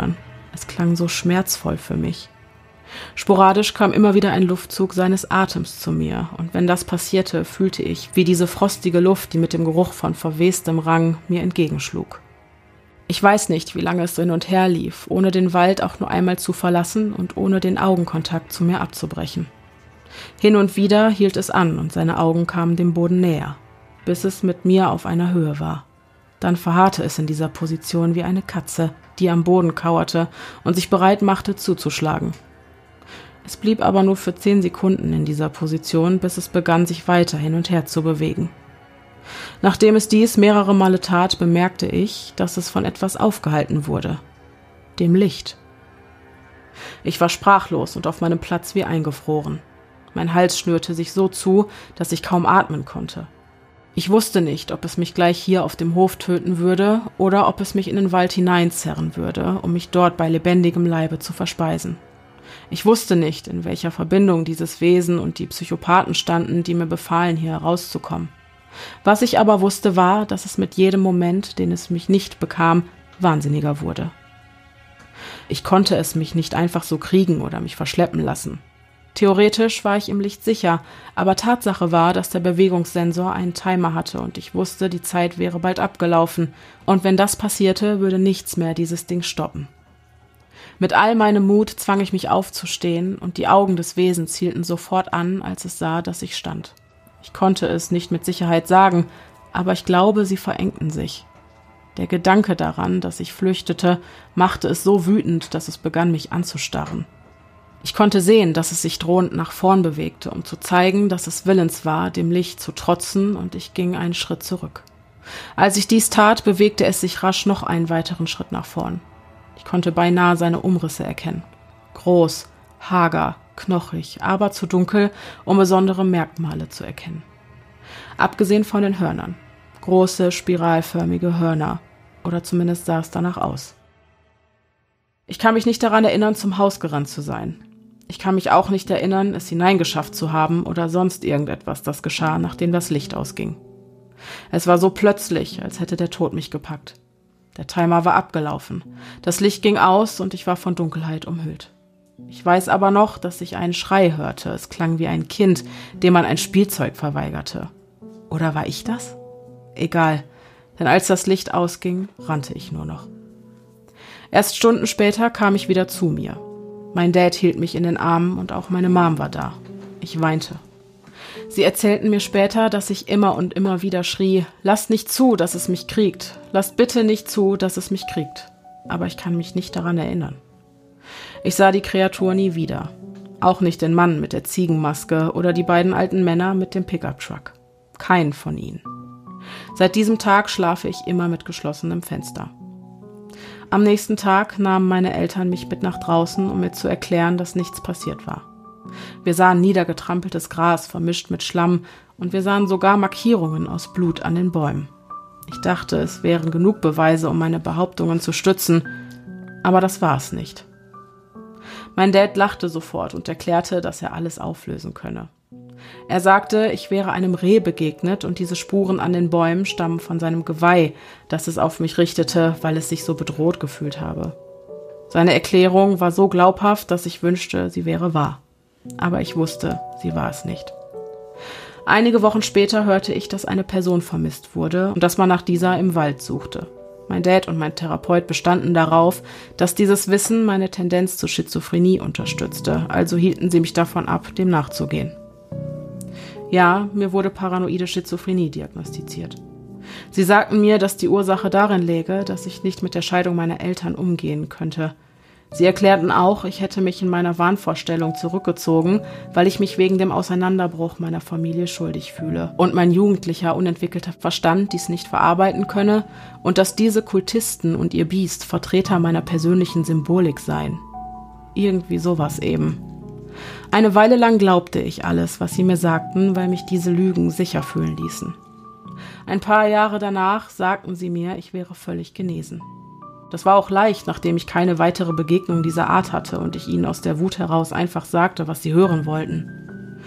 Es klang so schmerzvoll für mich. Sporadisch kam immer wieder ein Luftzug seines Atems zu mir, und wenn das passierte, fühlte ich, wie diese frostige Luft, die mit dem Geruch von Verwestem rang, mir entgegenschlug. Ich weiß nicht, wie lange es so hin und her lief, ohne den Wald auch nur einmal zu verlassen und ohne den Augenkontakt zu mir abzubrechen. Hin und wieder hielt es an und seine Augen kamen dem Boden näher, bis es mit mir auf einer Höhe war. Dann verharrte es in dieser Position wie eine Katze, die am Boden kauerte und sich bereit machte, zuzuschlagen. Es blieb aber nur für 10 Sekunden in dieser Position, bis es begann, sich weiter hin und her zu bewegen. Nachdem es dies mehrere Male tat, bemerkte ich, dass es von etwas aufgehalten wurde. Dem Licht. Ich war sprachlos und auf meinem Platz wie eingefroren. Mein Hals schnürte sich so zu, dass ich kaum atmen konnte. Ich wusste nicht, ob es mich gleich hier auf dem Hof töten würde oder ob es mich in den Wald hineinzerren würde, um mich dort bei lebendigem Leibe zu verspeisen. Ich wusste nicht, in welcher Verbindung dieses Wesen und die Psychopathen standen, die mir befahlen, hier herauszukommen. Was ich aber wusste, war, dass es mit jedem Moment, den es mich nicht bekam, wahnsinniger wurde. Ich konnte es mich nicht einfach so kriegen oder mich verschleppen lassen. Theoretisch war ich im Licht sicher, aber Tatsache war, dass der Bewegungssensor einen Timer hatte und ich wusste, die Zeit wäre bald abgelaufen, und wenn das passierte, würde nichts mehr dieses Ding stoppen. Mit all meinem Mut zwang ich mich aufzustehen, und die Augen des Wesens hielten sofort an, als es sah, dass ich stand. Ich konnte es nicht mit Sicherheit sagen, aber ich glaube, sie verengten sich. Der Gedanke daran, dass ich flüchtete, machte es so wütend, dass es begann, mich anzustarren. Ich konnte sehen, dass es sich drohend nach vorn bewegte, um zu zeigen, dass es willens war, dem Licht zu trotzen, und ich ging einen Schritt zurück. Als ich dies tat, bewegte es sich rasch noch einen weiteren Schritt nach vorn. Ich konnte beinahe seine Umrisse erkennen. Groß, hager, knochig, aber zu dunkel, um besondere Merkmale zu erkennen. Abgesehen von den Hörnern. Große, spiralförmige Hörner. Oder zumindest sah es danach aus. Ich kann mich nicht daran erinnern, zum Haus gerannt zu sein. Ich kann mich auch nicht erinnern, es hineingeschafft zu haben oder sonst irgendetwas, das geschah, nachdem das Licht ausging. Es war so plötzlich, als hätte der Tod mich gepackt. Der Timer war abgelaufen. Das Licht ging aus und ich war von Dunkelheit umhüllt. Ich weiß aber noch, dass ich einen Schrei hörte. Es klang wie ein Kind, dem man ein Spielzeug verweigerte. Oder war ich das? Egal, denn als das Licht ausging, rannte ich nur noch. Erst Stunden später kam ich wieder zu mir. Mein Dad hielt mich in den Armen und auch meine Mom war da. Ich weinte. Sie erzählten mir später, dass ich immer und immer wieder schrie, lasst nicht zu, dass es mich kriegt. Lasst bitte nicht zu, dass es mich kriegt. Aber ich kann mich nicht daran erinnern. Ich sah die Kreatur nie wieder. Auch nicht den Mann mit der Ziegenmaske oder die beiden alten Männer mit dem Pickup-Truck. Keinen von ihnen. Seit diesem Tag schlafe ich immer mit geschlossenem Fenster. Am nächsten Tag nahmen meine Eltern mich mit nach draußen, um mir zu erklären, dass nichts passiert war. Wir sahen niedergetrampeltes Gras vermischt mit Schlamm und wir sahen sogar Markierungen aus Blut an den Bäumen. Ich dachte, es wären genug Beweise, um meine Behauptungen zu stützen, aber das war es nicht. Mein Dad lachte sofort und erklärte, dass er alles auflösen könne. Er sagte, ich wäre einem Reh begegnet und diese Spuren an den Bäumen stammen von seinem Geweih, das es auf mich richtete, weil es sich so bedroht gefühlt habe. Seine Erklärung war so glaubhaft, dass ich wünschte, sie wäre wahr. Aber ich wusste, sie war es nicht. Einige Wochen später hörte ich, dass eine Person vermisst wurde und dass man nach dieser im Wald suchte. Mein Dad und mein Therapeut bestanden darauf, dass dieses Wissen meine Tendenz zur Schizophrenie unterstützte, also hielten sie mich davon ab, dem nachzugehen. Ja, mir wurde paranoide Schizophrenie diagnostiziert. Sie sagten mir, dass die Ursache darin läge, dass ich nicht mit der Scheidung meiner Eltern umgehen könnte. Sie erklärten auch, ich hätte mich in meiner Wahnvorstellung zurückgezogen, weil ich mich wegen dem Auseinanderbruch meiner Familie schuldig fühle und mein jugendlicher, unentwickelter Verstand dies nicht verarbeiten könne und dass diese Kultisten und ihr Biest Vertreter meiner persönlichen Symbolik seien. Irgendwie sowas eben. Eine Weile lang glaubte ich alles, was sie mir sagten, weil mich diese Lügen sicher fühlen ließen. Ein paar Jahre danach sagten sie mir, ich wäre völlig genesen. Das war auch leicht, nachdem ich keine weitere Begegnung dieser Art hatte und ich ihnen aus der Wut heraus einfach sagte, was sie hören wollten.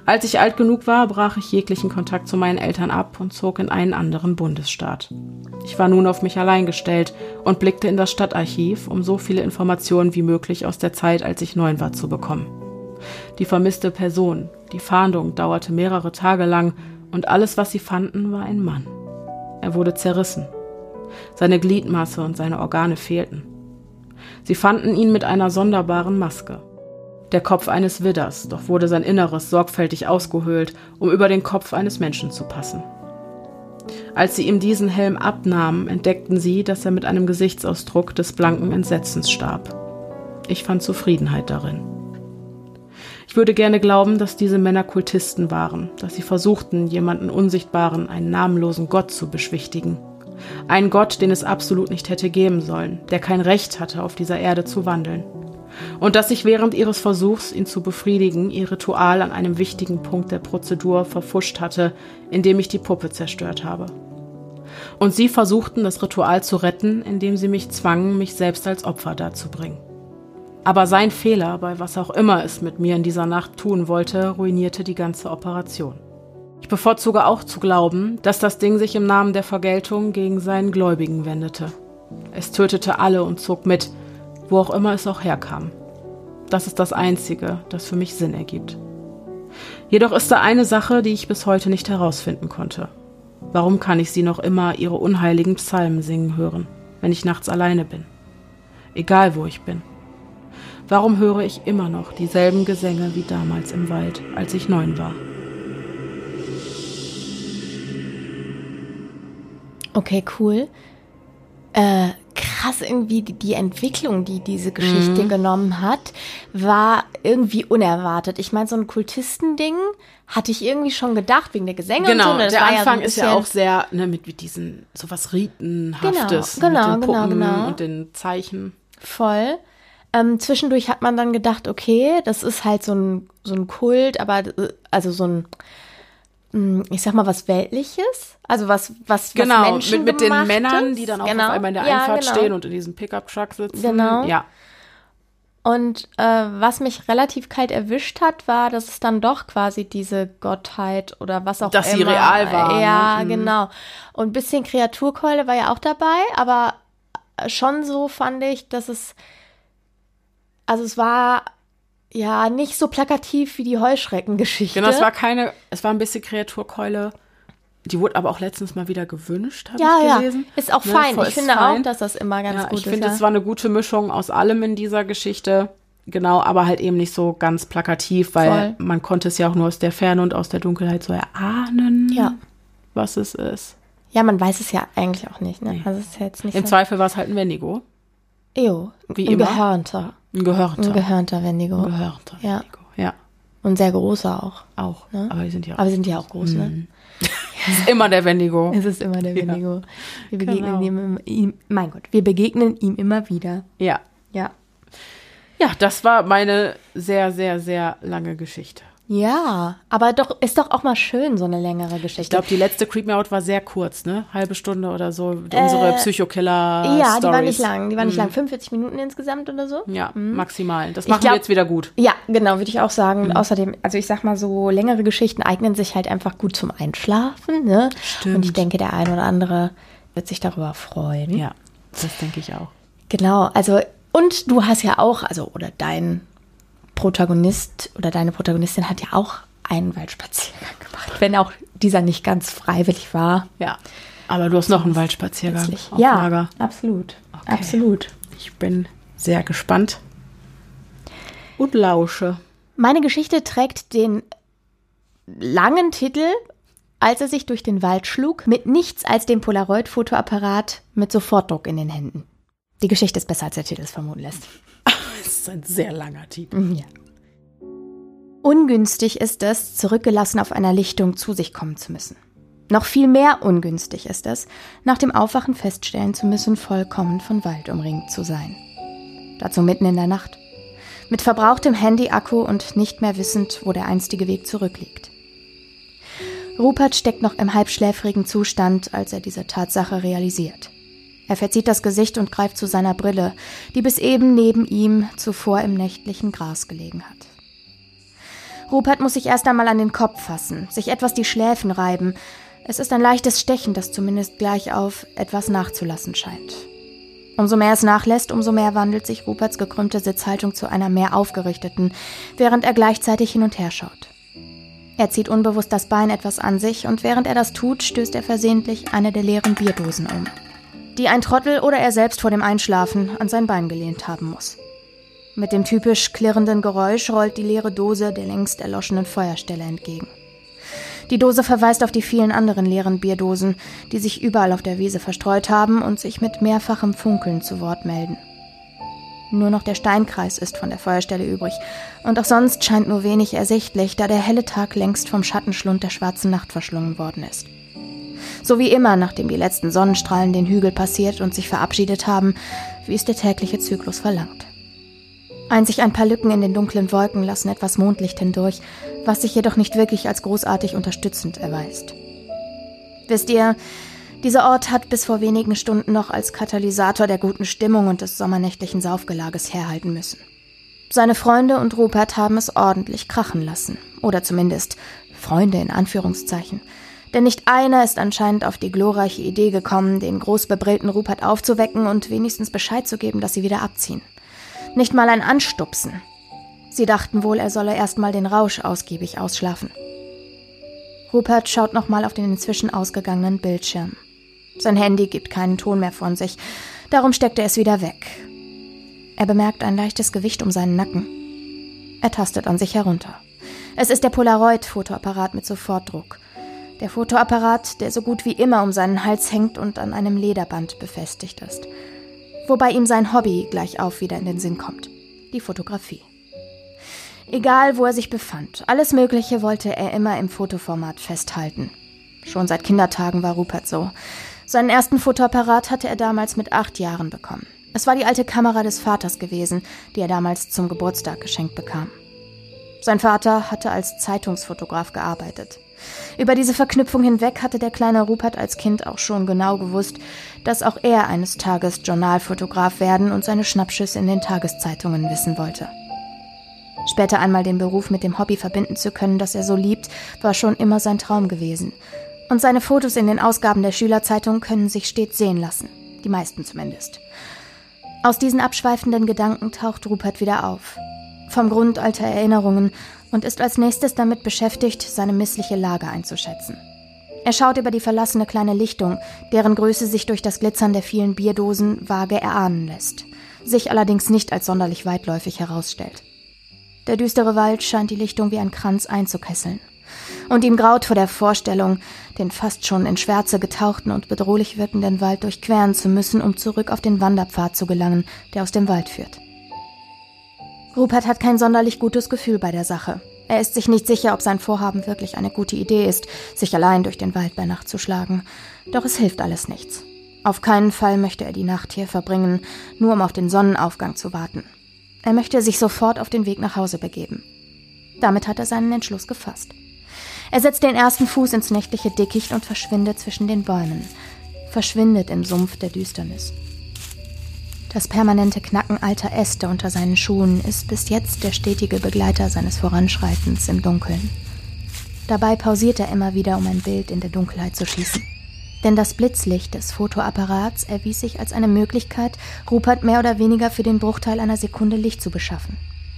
Als ich alt genug war, brach ich jeglichen Kontakt zu meinen Eltern ab und zog in einen anderen Bundesstaat. Ich war nun auf mich allein gestellt und blickte in das Stadtarchiv, um so viele Informationen wie möglich aus der Zeit, als ich 9 war, zu bekommen. Die vermisste Person, die Fahndung dauerte mehrere Tage lang und alles, was sie fanden, war ein Mann. Er wurde zerrissen. Seine Gliedmaße und seine Organe fehlten. Sie fanden ihn mit einer sonderbaren Maske. Der Kopf eines Widders, doch wurde sein Inneres sorgfältig ausgehöhlt, um über den Kopf eines Menschen zu passen. Als sie ihm diesen Helm abnahmen, entdeckten sie, dass er mit einem Gesichtsausdruck des blanken Entsetzens starb. Ich fand Zufriedenheit darin. Ich würde gerne glauben, dass diese Männer Kultisten waren, dass sie versuchten, jemanden Unsichtbaren, einen namenlosen Gott zu beschwichtigen. Einen Gott, den es absolut nicht hätte geben sollen, der kein Recht hatte, auf dieser Erde zu wandeln. Und dass ich während ihres Versuchs, ihn zu befriedigen, ihr Ritual an einem wichtigen Punkt der Prozedur verpfuscht hatte, indem ich die Puppe zerstört habe. Und sie versuchten, das Ritual zu retten, indem sie mich zwangen, mich selbst als Opfer darzubringen. Aber sein Fehler, bei was auch immer es mit mir in dieser Nacht tun wollte, ruinierte die ganze Operation. Ich bevorzuge auch zu glauben, dass das Ding sich im Namen der Vergeltung gegen seinen Gläubigen wendete. Es tötete alle und zog mit, wo auch immer es auch herkam. Das ist das Einzige, das für mich Sinn ergibt. Jedoch ist da eine Sache, die ich bis heute nicht herausfinden konnte. Warum kann ich sie noch immer ihre unheiligen Psalmen singen hören, wenn ich nachts alleine bin? Egal, wo ich bin. Warum höre ich immer noch dieselben Gesänge wie damals im Wald, als ich 9 war? Okay, cool. Krass, irgendwie die Entwicklung, die diese Geschichte genommen hat, war irgendwie unerwartet. Ich meine, so ein Kultistending hatte ich irgendwie schon gedacht, wegen der Gesänge genau, und so. Der Anfang ist ja auch sehr, mit diesen, sowas Ritenhaftes, genau, mit den Puppen und den Zeichen. Voll. Zwischendurch hat man dann gedacht, okay, das ist halt so ein Kult, aber also so ein, ich sag mal, was Weltliches. Also was Menschen mit den Gemachtes. Männern, die dann auch auf einmal in der Einfahrt stehen und in diesem Pickup-Truck sitzen. Genau. Ja. Und was mich relativ kalt erwischt hat, war, dass es dann doch quasi diese Gottheit oder was auch dass immer. Dass sie real war. Ja, genau. Und ein bisschen Kreaturkeule war ja auch dabei, aber schon so fand ich, dass es war ja nicht so plakativ wie die Heuschreckengeschichte. Genau, es war ein bisschen Kreaturkeule. Die wurde aber auch letztens mal wieder gewünscht, habe ich gelesen. Ja, ist auch fein. Ich finde auch, dass das immer ganz gut ist. Ich finde, es war eine gute Mischung aus allem in dieser Geschichte. Genau, aber halt eben nicht so ganz plakativ, weil man konnte es ja auch nur aus der Ferne und aus der Dunkelheit so erahnen, was es ist. Ja, man weiß es ja eigentlich auch nicht. Ne? Nee. Also es ist ja jetzt nicht Im Zweifel war es halt ein Wendigo. Jo, wie ein immer. Gehörnter. Ein gehörnter Wendigo. Ein gehörnter Wendigo, ja. Und sehr großer auch. Auch, ne? Aber die sind ja auch groß, ne? Es ist immer der Wendigo. Es ist immer der Wendigo. Wir begegnen ihm, mein Gott, wir begegnen ihm immer wieder. Ja. Ja. Ja, das war meine sehr, sehr, sehr lange Geschichte. Ja, aber ist doch auch mal schön, so eine längere Geschichte. Ich glaube, die letzte Creep Me Out war sehr kurz, ne? Halbe Stunde oder so. Unsere Psychokiller-Stories. Ja, die war nicht lang. 45 Minuten insgesamt oder so. Ja, maximal. Das machen wir jetzt wieder gut. Ja, genau, würde ich auch sagen. Außerdem, also ich sag mal so, längere Geschichten eignen sich halt einfach gut zum Einschlafen, ne? Stimmt. Und ich denke, der ein oder andere wird sich darüber freuen. Ja, das denke ich auch. Genau, also, und du hast ja auch, oder dein Protagonist oder deine Protagonistin hat ja auch einen Waldspaziergang gemacht, wenn auch dieser nicht ganz freiwillig war. Ja, aber du hast noch einen Waldspaziergang auf Lager. Absolut. Okay. Absolut. Ich bin sehr gespannt und lausche. Meine Geschichte trägt den langen Titel, als er sich durch den Wald schlug, mit nichts als dem Polaroid-Fotoapparat mit Sofortdruck in den Händen. Die Geschichte ist besser, als der Titel es vermuten lässt. Das ist ein sehr langer Titel. Ja. Ungünstig ist es, zurückgelassen auf einer Lichtung zu sich kommen zu müssen. Noch viel mehr ungünstig ist es, nach dem Aufwachen feststellen zu müssen, vollkommen von Wald umringt zu sein. Dazu mitten in der Nacht. Mit verbrauchtem Handy-Akku und nicht mehr wissend, wo der einstige Weg zurückliegt. Rupert steckt noch im halbschläfrigen Zustand, als er diese Tatsache realisiert. Er verzieht das Gesicht und greift zu seiner Brille, die bis eben neben ihm zuvor im nächtlichen Gras gelegen hat. Rupert muss sich erst einmal an den Kopf fassen, sich etwas die Schläfen reiben. Es ist ein leichtes Stechen, das zumindest gleich auf etwas nachzulassen scheint. Umso mehr es nachlässt, umso mehr wandelt sich Ruperts gekrümmte Sitzhaltung zu einer mehr aufgerichteten, während er gleichzeitig hin und her schaut. Er zieht unbewusst das Bein etwas an sich und während er das tut, stößt er versehentlich eine der leeren Bierdosen um, die ein Trottel oder er selbst vor dem Einschlafen an sein Bein gelehnt haben muss. Mit dem typisch klirrenden Geräusch rollt die leere Dose der längst erloschenen Feuerstelle entgegen. Die Dose verweist auf die vielen anderen leeren Bierdosen, die sich überall auf der Wiese verstreut haben und sich mit mehrfachem Funkeln zu Wort melden. Nur noch der Steinkreis ist von der Feuerstelle übrig, und auch sonst scheint nur wenig ersichtlich, da der helle Tag längst vom Schattenschlund der schwarzen Nacht verschlungen worden ist. So wie immer, nachdem die letzten Sonnenstrahlen den Hügel passiert und sich verabschiedet haben, wie es der tägliche Zyklus verlangt. Einzig ein paar Lücken in den dunklen Wolken lassen etwas Mondlicht hindurch, was sich jedoch nicht wirklich als großartig unterstützend erweist. Wisst ihr, dieser Ort hat bis vor wenigen Stunden noch als Katalysator der guten Stimmung und des sommernächtlichen Saufgelages herhalten müssen. Seine Freunde und Rupert haben es ordentlich krachen lassen. Oder zumindest Freunde in Anführungszeichen. Denn nicht einer ist anscheinend auf die glorreiche Idee gekommen, den großbebrillten Rupert aufzuwecken und wenigstens Bescheid zu geben, dass sie wieder abziehen. Nicht mal ein Anstupsen. Sie dachten wohl, er solle erst mal den Rausch ausgiebig ausschlafen. Rupert schaut nochmal auf den inzwischen ausgegangenen Bildschirm. Sein Handy gibt keinen Ton mehr von sich, darum steckt er es wieder weg. Er bemerkt ein leichtes Gewicht um seinen Nacken. Er tastet an sich herunter. Es ist der Polaroid-Fotoapparat mit Sofortdruck. Der Fotoapparat, der so gut wie immer um seinen Hals hängt und an einem Lederband befestigt ist. Wobei ihm sein Hobby gleichauf wieder in den Sinn kommt. Die Fotografie. Egal, wo er sich befand, alles Mögliche wollte er immer im Fotoformat festhalten. Schon seit Kindertagen war Rupert so. Seinen ersten Fotoapparat hatte er damals mit 8 Jahren bekommen. Es war die alte Kamera des Vaters gewesen, die er damals zum Geburtstag geschenkt bekam. Sein Vater hatte als Zeitungsfotograf gearbeitet. Über diese Verknüpfung hinweg hatte der kleine Rupert als Kind auch schon genau gewusst, dass auch er eines Tages Journalfotograf werden und seine Schnappschüsse in den Tageszeitungen wissen wollte. Später einmal den Beruf mit dem Hobby verbinden zu können, das er so liebt, war schon immer sein Traum gewesen. Und seine Fotos in den Ausgaben der Schülerzeitung können sich stets sehen lassen. Die meisten zumindest. Aus diesen abschweifenden Gedanken taucht Rupert wieder auf. Vom Grund alter Erinnerungen und ist als nächstes damit beschäftigt, seine missliche Lage einzuschätzen. Er schaut über die verlassene kleine Lichtung, deren Größe sich durch das Glitzern der vielen Bierdosen vage erahnen lässt, sich allerdings nicht als sonderlich weitläufig herausstellt. Der düstere Wald scheint die Lichtung wie ein Kranz einzukesseln. Und ihm graut vor der Vorstellung, den fast schon in Schwärze getauchten und bedrohlich wirkenden Wald durchqueren zu müssen, um zurück auf den Wanderpfad zu gelangen, der aus dem Wald führt. Rupert hat kein sonderlich gutes Gefühl bei der Sache. Er ist sich nicht sicher, ob sein Vorhaben wirklich eine gute Idee ist, sich allein durch den Wald bei Nacht zu schlagen. Doch es hilft alles nichts. Auf keinen Fall möchte er die Nacht hier verbringen, nur um auf den Sonnenaufgang zu warten. Er möchte sich sofort auf den Weg nach Hause begeben. Damit hat er seinen Entschluss gefasst. Er setzt den ersten Fuß ins nächtliche Dickicht und verschwindet zwischen den Bäumen. Verschwindet im Sumpf der Düsternis. Das permanente Knacken alter Äste unter seinen Schuhen ist bis jetzt der stetige Begleiter seines Voranschreitens im Dunkeln. Dabei pausiert er immer wieder, um ein Bild in der Dunkelheit zu schießen. Denn das Blitzlicht des Fotoapparats erwies sich als eine Möglichkeit, Rupert mehr oder weniger für den Bruchteil einer Sekunde Licht zu beschaffen.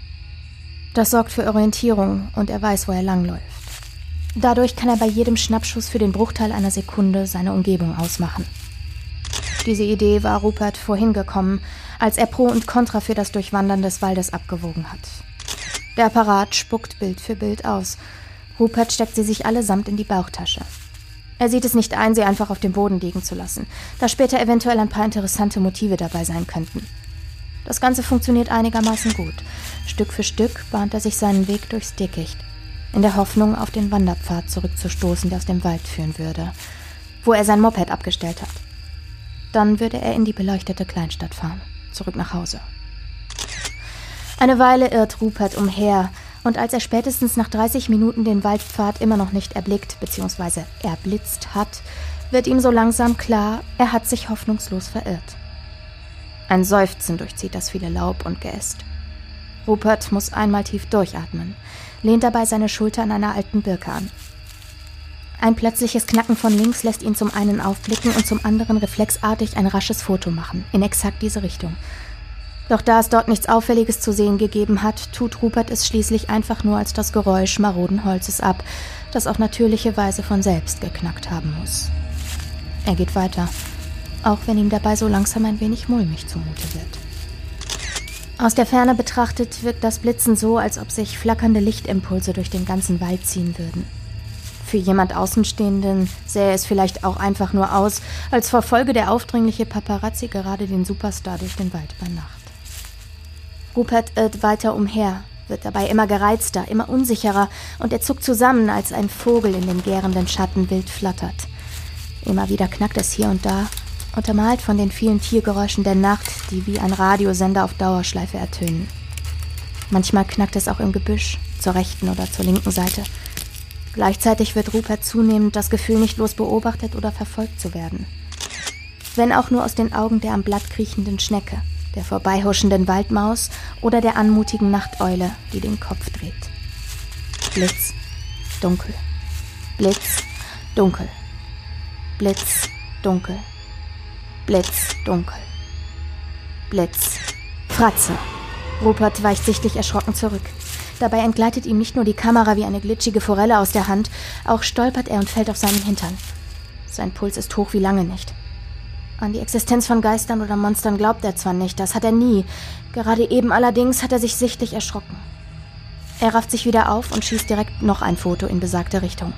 Das sorgt für Orientierung und er weiß, wo er langläuft. Dadurch kann er bei jedem Schnappschuss für den Bruchteil einer Sekunde seine Umgebung ausmachen. Diese Idee war Rupert vorhin gekommen, als er Pro und Contra für das Durchwandern des Waldes abgewogen hat. Der Apparat spuckt Bild für Bild aus. Rupert steckt sie sich allesamt in die Bauchtasche. Er sieht es nicht ein, sie einfach auf dem Boden liegen zu lassen, da später eventuell ein paar interessante Motive dabei sein könnten. Das Ganze funktioniert einigermaßen gut. Stück für Stück bahnt er sich seinen Weg durchs Dickicht, in der Hoffnung, auf den Wanderpfad zurückzustoßen, der aus dem Wald führen würde, wo er sein Moped abgestellt hat. Dann würde er in die beleuchtete Kleinstadt fahren, zurück nach Hause. Eine Weile irrt Rupert umher, und als er spätestens nach 30 Minuten den Waldpfad immer noch nicht erblickt bzw. erblitzt hat, wird ihm so langsam klar, er hat sich hoffnungslos verirrt. Ein Seufzen durchzieht das viele Laub und Geäst. Rupert muss einmal tief durchatmen, lehnt dabei seine Schulter an einer alten Birke an. Ein plötzliches Knacken von links lässt ihn zum einen aufblicken und zum anderen reflexartig ein rasches Foto machen, in exakt diese Richtung. Doch da es dort nichts Auffälliges zu sehen gegeben hat, tut Rupert es schließlich einfach nur als das Geräusch maroden Holzes ab, das auf natürliche Weise von selbst geknackt haben muss. Er geht weiter, auch wenn ihm dabei so langsam ein wenig mulmig zumute wird. Aus der Ferne betrachtet wirkt das Blitzen so, als ob sich flackernde Lichtimpulse durch den ganzen Wald ziehen würden. Für jemand Außenstehenden sähe es vielleicht auch einfach nur aus, als verfolge der aufdringliche Paparazzi gerade den Superstar durch den Wald bei Nacht. Rupert irrt weiter umher, wird dabei immer gereizter, immer unsicherer und er zuckt zusammen, als ein Vogel in den gärenden Schatten wild flattert. Immer wieder knackt es hier und da, untermalt von den vielen Tiergeräuschen der Nacht, die wie ein Radiosender auf Dauerschleife ertönen. Manchmal knackt es auch im Gebüsch, zur rechten oder zur linken Seite. Gleichzeitig wird Rupert zunehmend das Gefühl, nicht bloß beobachtet oder verfolgt zu werden. Wenn auch nur aus den Augen der am Blatt kriechenden Schnecke, der vorbeihuschenden Waldmaus oder der anmutigen Nachteule, die den Kopf dreht. Blitz, dunkel. Blitz, dunkel. Blitz, dunkel. Blitz, dunkel. Blitz. Fratze. Rupert weicht sichtlich erschrocken zurück. Dabei entgleitet ihm nicht nur die Kamera wie eine glitschige Forelle aus der Hand, auch stolpert er und fällt auf seinen Hintern. Sein Puls ist hoch wie lange nicht. An die Existenz von Geistern oder Monstern glaubt er zwar nicht, das hat er nie. Gerade eben allerdings hat er sich sichtlich erschrocken. Er rafft sich wieder auf und schießt direkt noch ein Foto in besagte Richtung.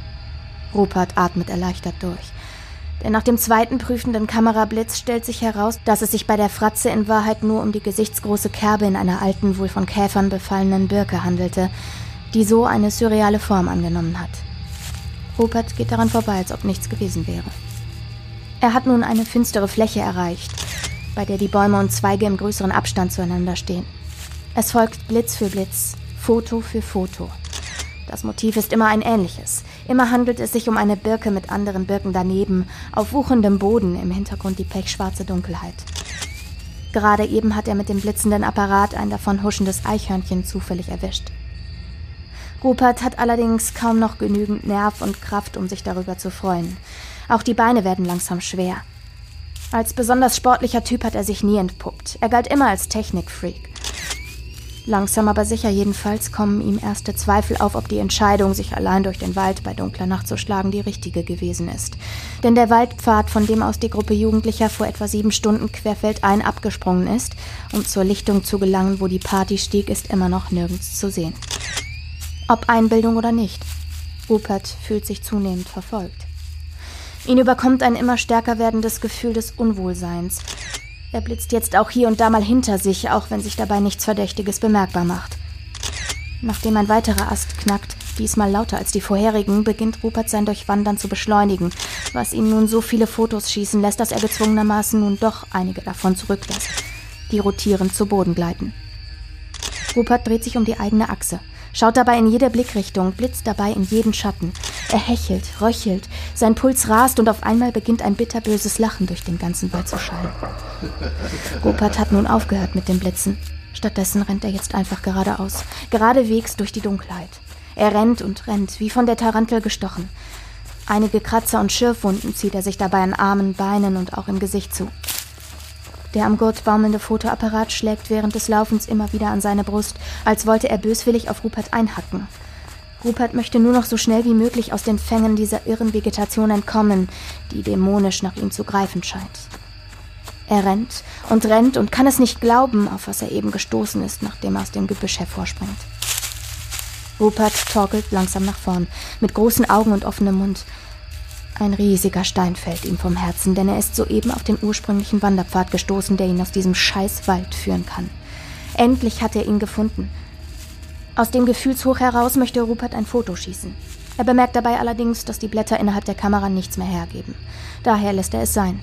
Rupert atmet erleichtert durch. Denn nach dem zweiten prüfenden Kamerablitz stellt sich heraus, dass es sich bei der Fratze in Wahrheit nur um die gesichtsgroße Kerbe in einer alten, wohl von Käfern befallenen Birke handelte, die so eine surreale Form angenommen hat. Rupert geht daran vorbei, als ob nichts gewesen wäre. Er hat nun eine finstere Fläche erreicht, bei der die Bäume und Zweige im größeren Abstand zueinander stehen. Es folgt Blitz für Blitz, Foto für Foto. Das Motiv ist immer ein ähnliches. Immer handelt es sich um eine Birke mit anderen Birken daneben, auf wuchendem Boden, im Hintergrund die pechschwarze Dunkelheit. Gerade eben hat er mit dem blitzenden Apparat ein davon huschendes Eichhörnchen zufällig erwischt. Rupert hat allerdings kaum noch genügend Nerv und Kraft, um sich darüber zu freuen. Auch die Beine werden langsam schwer. Als besonders sportlicher Typ hat er sich nie entpuppt. Er galt immer als Technikfreak. Langsam aber sicher jedenfalls kommen ihm erste Zweifel auf, ob die Entscheidung, sich allein durch den Wald bei dunkler Nacht zu schlagen, die richtige gewesen ist. Denn der Waldpfad, von dem aus die Gruppe Jugendlicher vor etwa 7 Stunden querfeldein abgesprungen ist, um zur Lichtung zu gelangen, wo die Party stieg, ist immer noch nirgends zu sehen. Ob Einbildung oder nicht, Rupert fühlt sich zunehmend verfolgt. Ihn überkommt ein immer stärker werdendes Gefühl des Unwohlseins. Er blitzt jetzt auch hier und da mal hinter sich, auch wenn sich dabei nichts Verdächtiges bemerkbar macht. Nachdem ein weiterer Ast knackt, diesmal lauter als die vorherigen, beginnt Rupert sein Durchwandern zu beschleunigen, was ihn nun so viele Fotos schießen lässt, dass er gezwungenermaßen nun doch einige davon zurücklässt, die rotierend zu Boden gleiten. Rupert dreht sich um die eigene Achse, schaut dabei in jede Blickrichtung, blitzt dabei in jeden Schatten. Er hechelt, röchelt, sein Puls rast und auf einmal beginnt ein bitterböses Lachen durch den ganzen Wald zu schallen. Rupert hat nun aufgehört mit dem Blitzen. Stattdessen rennt er jetzt einfach geradeaus, geradewegs durch die Dunkelheit. Er rennt und rennt, wie von der Tarantel gestochen. Einige Kratzer und Schürfwunden zieht er sich dabei an Armen, Beinen und auch im Gesicht zu. Der am Gurt baumelnde Fotoapparat schlägt während des Laufens immer wieder an seine Brust, als wollte er böswillig auf Rupert einhacken. Rupert möchte nur noch so schnell wie möglich aus den Fängen dieser irren Vegetation entkommen, die dämonisch nach ihm zu greifen scheint. Er rennt und kann es nicht glauben, auf was er eben gestoßen ist, nachdem er aus dem Gebüsch hervorspringt. Rupert torkelt langsam nach vorn, mit großen Augen und offenem Mund. Ein riesiger Stein fällt ihm vom Herzen, denn er ist soeben auf den ursprünglichen Wanderpfad gestoßen, der ihn aus diesem Scheißwald führen kann. Endlich hat er ihn gefunden. Aus dem Gefühlshoch heraus möchte Rupert ein Foto schießen. Er bemerkt dabei allerdings, dass die Blätter innerhalb der Kamera nichts mehr hergeben. Daher lässt er es sein.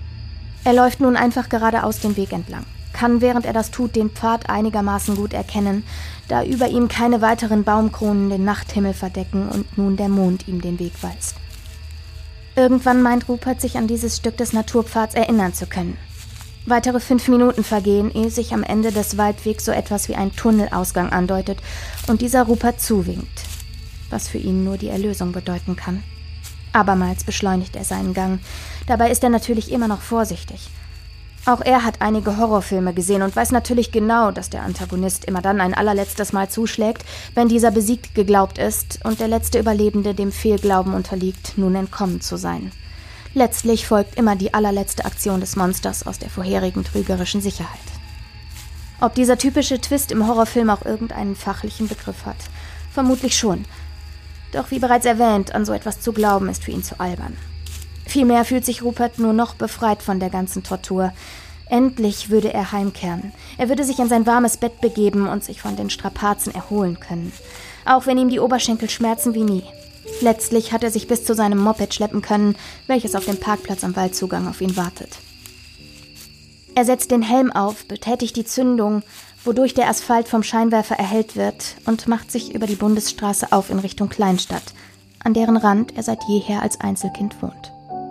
Er läuft nun einfach geradeaus den Weg entlang, kann, während er das tut, den Pfad einigermaßen gut erkennen, da über ihm keine weiteren Baumkronen den Nachthimmel verdecken und nun der Mond ihm den Weg weist. Irgendwann meint Rupert, sich an dieses Stück des Naturpfads erinnern zu können. Weitere 5 Minuten vergehen, ehe sich am Ende des Waldwegs so etwas wie ein Tunnelausgang andeutet und dieser Rupert zuwinkt, was für ihn nur die Erlösung bedeuten kann. Abermals beschleunigt er seinen Gang. Dabei ist er natürlich immer noch vorsichtig. Auch er hat einige Horrorfilme gesehen und weiß natürlich genau, dass der Antagonist immer dann ein allerletztes Mal zuschlägt, wenn dieser besiegt geglaubt ist und der letzte Überlebende dem Fehlglauben unterliegt, nun entkommen zu sein. Letztlich folgt immer die allerletzte Aktion des Monsters aus der vorherigen trügerischen Sicherheit. Ob dieser typische Twist im Horrorfilm auch irgendeinen fachlichen Begriff hat? Vermutlich schon. Doch wie bereits erwähnt, an so etwas zu glauben, ist für ihn zu albern. Vielmehr fühlt sich Rupert nur noch befreit von der ganzen Tortur. Endlich würde er heimkehren. Er würde sich in sein warmes Bett begeben und sich von den Strapazen erholen können. Auch wenn ihm die Oberschenkel schmerzen wie nie. Letztlich hat er sich bis zu seinem Moped schleppen können, welches auf dem Parkplatz am Waldzugang auf ihn wartet. Er setzt den Helm auf, betätigt die Zündung, wodurch der Asphalt vom Scheinwerfer erhellt wird und macht sich über die Bundesstraße auf in Richtung Kleinstadt, an deren Rand er seit jeher als Einzelkind wohnt.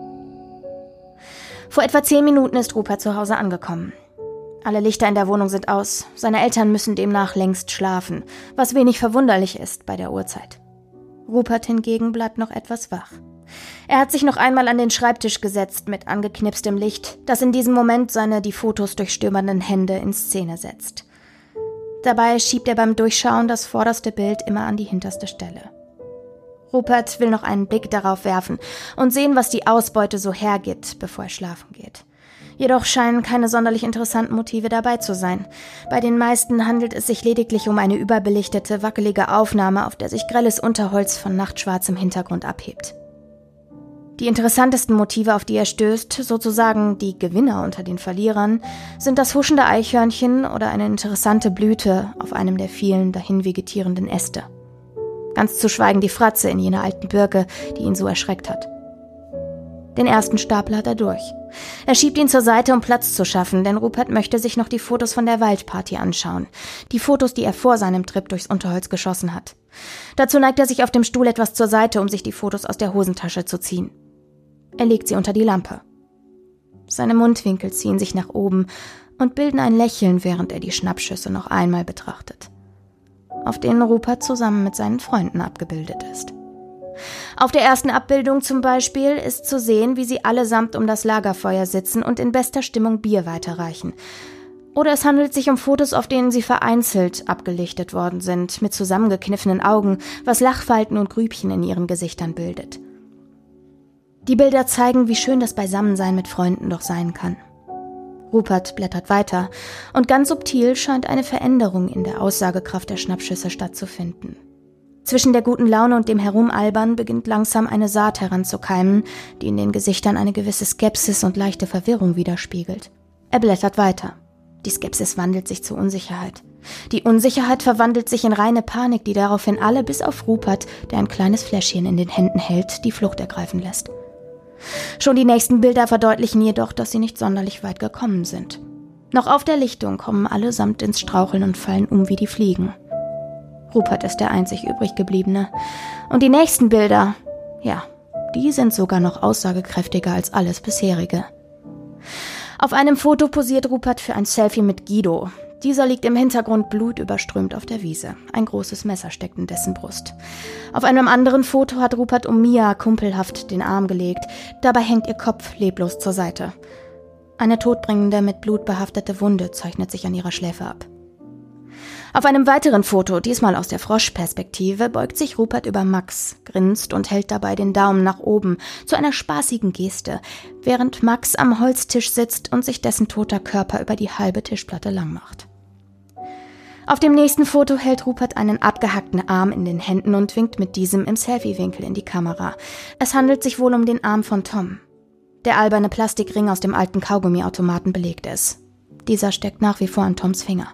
Vor etwa 10 Minuten ist Rupert zu Hause angekommen. Alle Lichter in der Wohnung sind aus, seine Eltern müssen demnach längst schlafen, was wenig verwunderlich ist bei der Uhrzeit. Rupert hingegen bleibt noch etwas wach. Er hat sich noch einmal an den Schreibtisch gesetzt mit angeknipstem Licht, das in diesem Moment seine die Fotos durchstöbernden Hände in Szene setzt. Dabei schiebt er beim Durchschauen das vorderste Bild immer an die hinterste Stelle. Rupert will noch einen Blick darauf werfen und sehen, was die Ausbeute so hergibt, bevor er schlafen geht. Jedoch scheinen keine sonderlich interessanten Motive dabei zu sein. Bei den meisten handelt es sich lediglich um eine überbelichtete, wackelige Aufnahme, auf der sich grelles Unterholz von nachtschwarzem Hintergrund abhebt. Die interessantesten Motive, auf die er stößt, sozusagen die Gewinner unter den Verlierern, sind das huschende Eichhörnchen oder eine interessante Blüte auf einem der vielen dahin vegetierenden Äste. Ganz zu schweigen die Fratze in jener alten Birke, die ihn so erschreckt hat. Den ersten Stapel hat er durch. Er schiebt ihn zur Seite, um Platz zu schaffen, denn Rupert möchte sich noch die Fotos von der Waldparty anschauen. Die Fotos, die er vor seinem Trip durchs Unterholz geschossen hat. Dazu neigt er sich auf dem Stuhl etwas zur Seite, um sich die Fotos aus der Hosentasche zu ziehen. Er legt sie unter die Lampe. Seine Mundwinkel ziehen sich nach oben und bilden ein Lächeln, während er die Schnappschüsse noch einmal betrachtet, auf denen Rupert zusammen mit seinen Freunden abgebildet ist. Auf der ersten Abbildung zum Beispiel ist zu sehen, wie sie allesamt um das Lagerfeuer sitzen und in bester Stimmung Bier weiterreichen. Oder es handelt sich um Fotos, auf denen sie vereinzelt abgelichtet worden sind, mit zusammengekniffenen Augen, was Lachfalten und Grübchen in ihren Gesichtern bildet. Die Bilder zeigen, wie schön das Beisammensein mit Freunden doch sein kann. Rupert blättert weiter und ganz subtil scheint eine Veränderung in der Aussagekraft der Schnappschüsse stattzufinden. Zwischen der guten Laune und dem Herumalbern beginnt langsam eine Saat heranzukeimen, die in den Gesichtern eine gewisse Skepsis und leichte Verwirrung widerspiegelt. Er blättert weiter. Die Skepsis wandelt sich zu Unsicherheit. Die Unsicherheit verwandelt sich in reine Panik, die daraufhin alle, bis auf Rupert, der ein kleines Fläschchen in den Händen hält, die Flucht ergreifen lässt. Schon die nächsten Bilder verdeutlichen jedoch, dass sie nicht sonderlich weit gekommen sind. Noch auf der Lichtung kommen allesamt ins Straucheln und fallen um wie die Fliegen. Rupert ist der einzig übrig gebliebene. Und die nächsten Bilder, ja, die sind sogar noch aussagekräftiger als alles bisherige. Auf einem Foto posiert Rupert für ein Selfie mit Guido. Dieser liegt im Hintergrund blutüberströmt auf der Wiese. Ein großes Messer steckt in dessen Brust. Auf einem anderen Foto hat Rupert um Mia kumpelhaft den Arm gelegt. Dabei hängt ihr Kopf leblos zur Seite. Eine todbringende, mit Blut behaftete Wunde zeichnet sich an ihrer Schläfe ab. Auf einem weiteren Foto, diesmal aus der Froschperspektive, beugt sich Rupert über Max, grinst und hält dabei den Daumen nach oben zu einer spaßigen Geste, während Max am Holztisch sitzt und sich dessen toter Körper über die halbe Tischplatte lang macht. Auf dem nächsten Foto hält Rupert einen abgehackten Arm in den Händen und winkt mit diesem im Selfie-Winkel in die Kamera. Es handelt sich wohl um den Arm von Tom. Der alberne Plastikring aus dem alten Kaugummiautomaten belegt es. Dieser steckt nach wie vor an Toms Finger.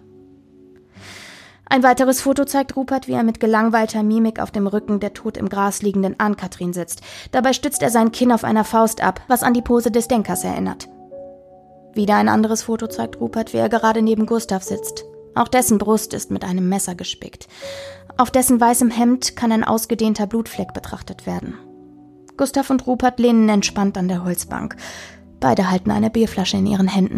Ein weiteres Foto zeigt Rupert, wie er mit gelangweilter Mimik auf dem Rücken der tot im Gras liegenden Ann-Kathrin sitzt. Dabei stützt er sein Kinn auf einer Faust ab, was an die Pose des Denkers erinnert. Wieder ein anderes Foto zeigt Rupert, wie er gerade neben Gustav sitzt. Auch dessen Brust ist mit einem Messer gespickt. Auf dessen weißem Hemd kann ein ausgedehnter Blutfleck betrachtet werden. Gustav und Rupert lehnen entspannt an der Holzbank. Beide halten eine Bierflasche in ihren Händen.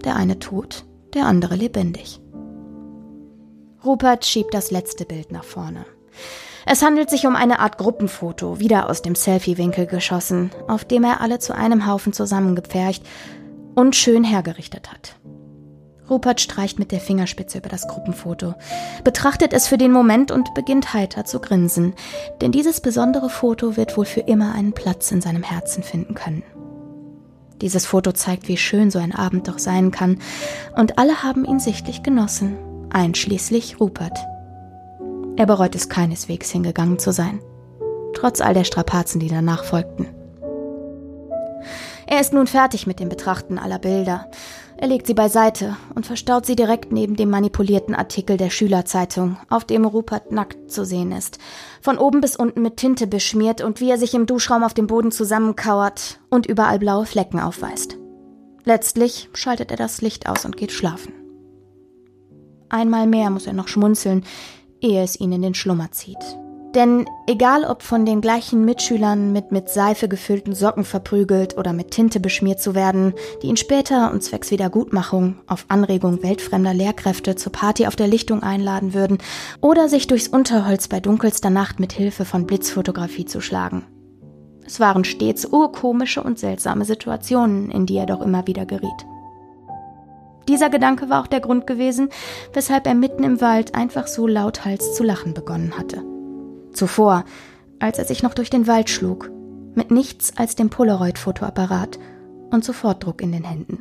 der eine tot, der andere lebendig. Rupert schiebt das letzte Bild nach vorne. Es handelt sich um eine Art Gruppenfoto, wieder aus dem Selfie-Winkel geschossen, auf dem er alle zu einem Haufen zusammengepfercht und schön hergerichtet hat. Rupert streicht mit der Fingerspitze über das Gruppenfoto, betrachtet es für den Moment und beginnt heiter zu grinsen, denn dieses besondere Foto wird wohl für immer einen Platz in seinem Herzen finden können. Dieses Foto zeigt, wie schön so ein Abend doch sein kann, und alle haben ihn sichtlich genossen, einschließlich Rupert. Er bereut es keineswegs, hingegangen zu sein, trotz all der Strapazen, die danach folgten. Er ist nun fertig mit dem Betrachten aller Bilder. Er legt sie beiseite und verstaut sie direkt neben dem manipulierten Artikel der Schülerzeitung, auf dem Rupert nackt zu sehen ist, von oben bis unten mit Tinte beschmiert und wie er sich im Duschraum auf dem Boden zusammenkauert und überall blaue Flecken aufweist. Letztlich schaltet er das Licht aus und geht schlafen. Einmal mehr muss er noch schmunzeln, ehe es ihn in den Schlummer zieht. Denn egal ob von den gleichen Mitschülern mit Seife gefüllten Socken verprügelt oder mit Tinte beschmiert zu werden, die ihn später und zwecks Wiedergutmachung auf Anregung weltfremder Lehrkräfte zur Party auf der Lichtung einladen würden oder sich durchs Unterholz bei dunkelster Nacht mit Hilfe von Blitzfotografie zu schlagen. Es waren stets urkomische und seltsame Situationen, in die er doch immer wieder geriet. Dieser Gedanke war auch der Grund gewesen, weshalb er mitten im Wald einfach so lauthals zu lachen begonnen hatte. Zuvor, als er sich noch durch den Wald schlug, mit nichts als dem Polaroid-Fotoapparat und Sofortdruck in den Händen.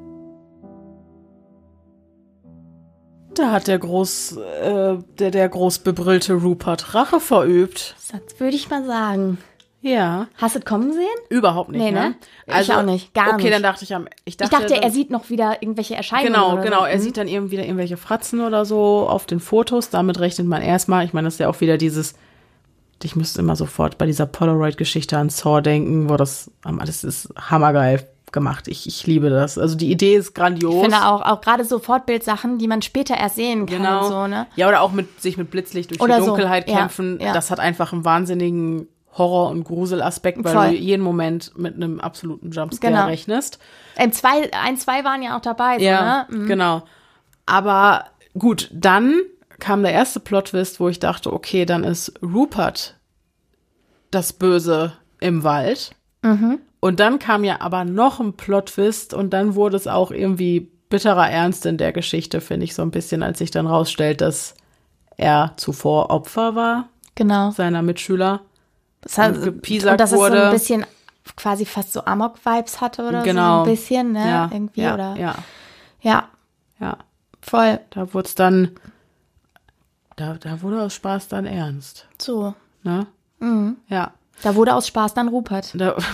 Da hat der groß bebrüllte Rupert Rache verübt. Das würde ich mal sagen. Ja. Hast du es kommen sehen? Überhaupt nicht, ne? Also, ich auch nicht, gar nicht. Okay, dann dachte ich dachte, er sieht noch wieder irgendwelche Erscheinungen. Genau, er sieht dann eben wieder irgendwelche Fratzen oder so auf den Fotos. Damit rechnet man erstmal. Ich meine, das ist ja auch wieder ich müsste immer sofort bei dieser Polaroid-Geschichte an Saw denken, wo das ist hammergeil gemacht. Ich liebe das. Also die Idee ist grandios. Ich finde auch gerade so Fortbildsachen, die man später erst sehen kann. Genau. Und so, ne? Ja, oder auch sich mit Blitzlicht durch oder die Dunkelheit so. kämpfen. Ja. Das hat einfach einen wahnsinnigen Horror- und Gruselaspekt, weil du jeden Moment mit einem absoluten Jumpscare rechnest. 2 waren ja auch dabei. Ja, so, ne? Genau. Aber gut, dann kam der erste Plot-Twist, wo ich dachte, okay, dann ist Rupert das Böse im Wald. Mhm. Und dann kam ja aber noch ein Plot-Twist und dann wurde es auch irgendwie bitterer Ernst in der Geschichte, finde ich so ein bisschen, als sich dann rausstellt, dass er zuvor Opfer war. Genau. Seiner Mitschüler. Das heißt, gepiesackt dass wurde. Es so ein bisschen quasi fast so Amok-Vibes hatte oder genau. so ein bisschen, ne? Ja, irgendwie, ja, oder? Ja. Voll. Da wurde es dann, da wurde aus Spaß dann ernst. So. Ne? Mhm. Ja. Da wurde aus Spaß dann Rupert.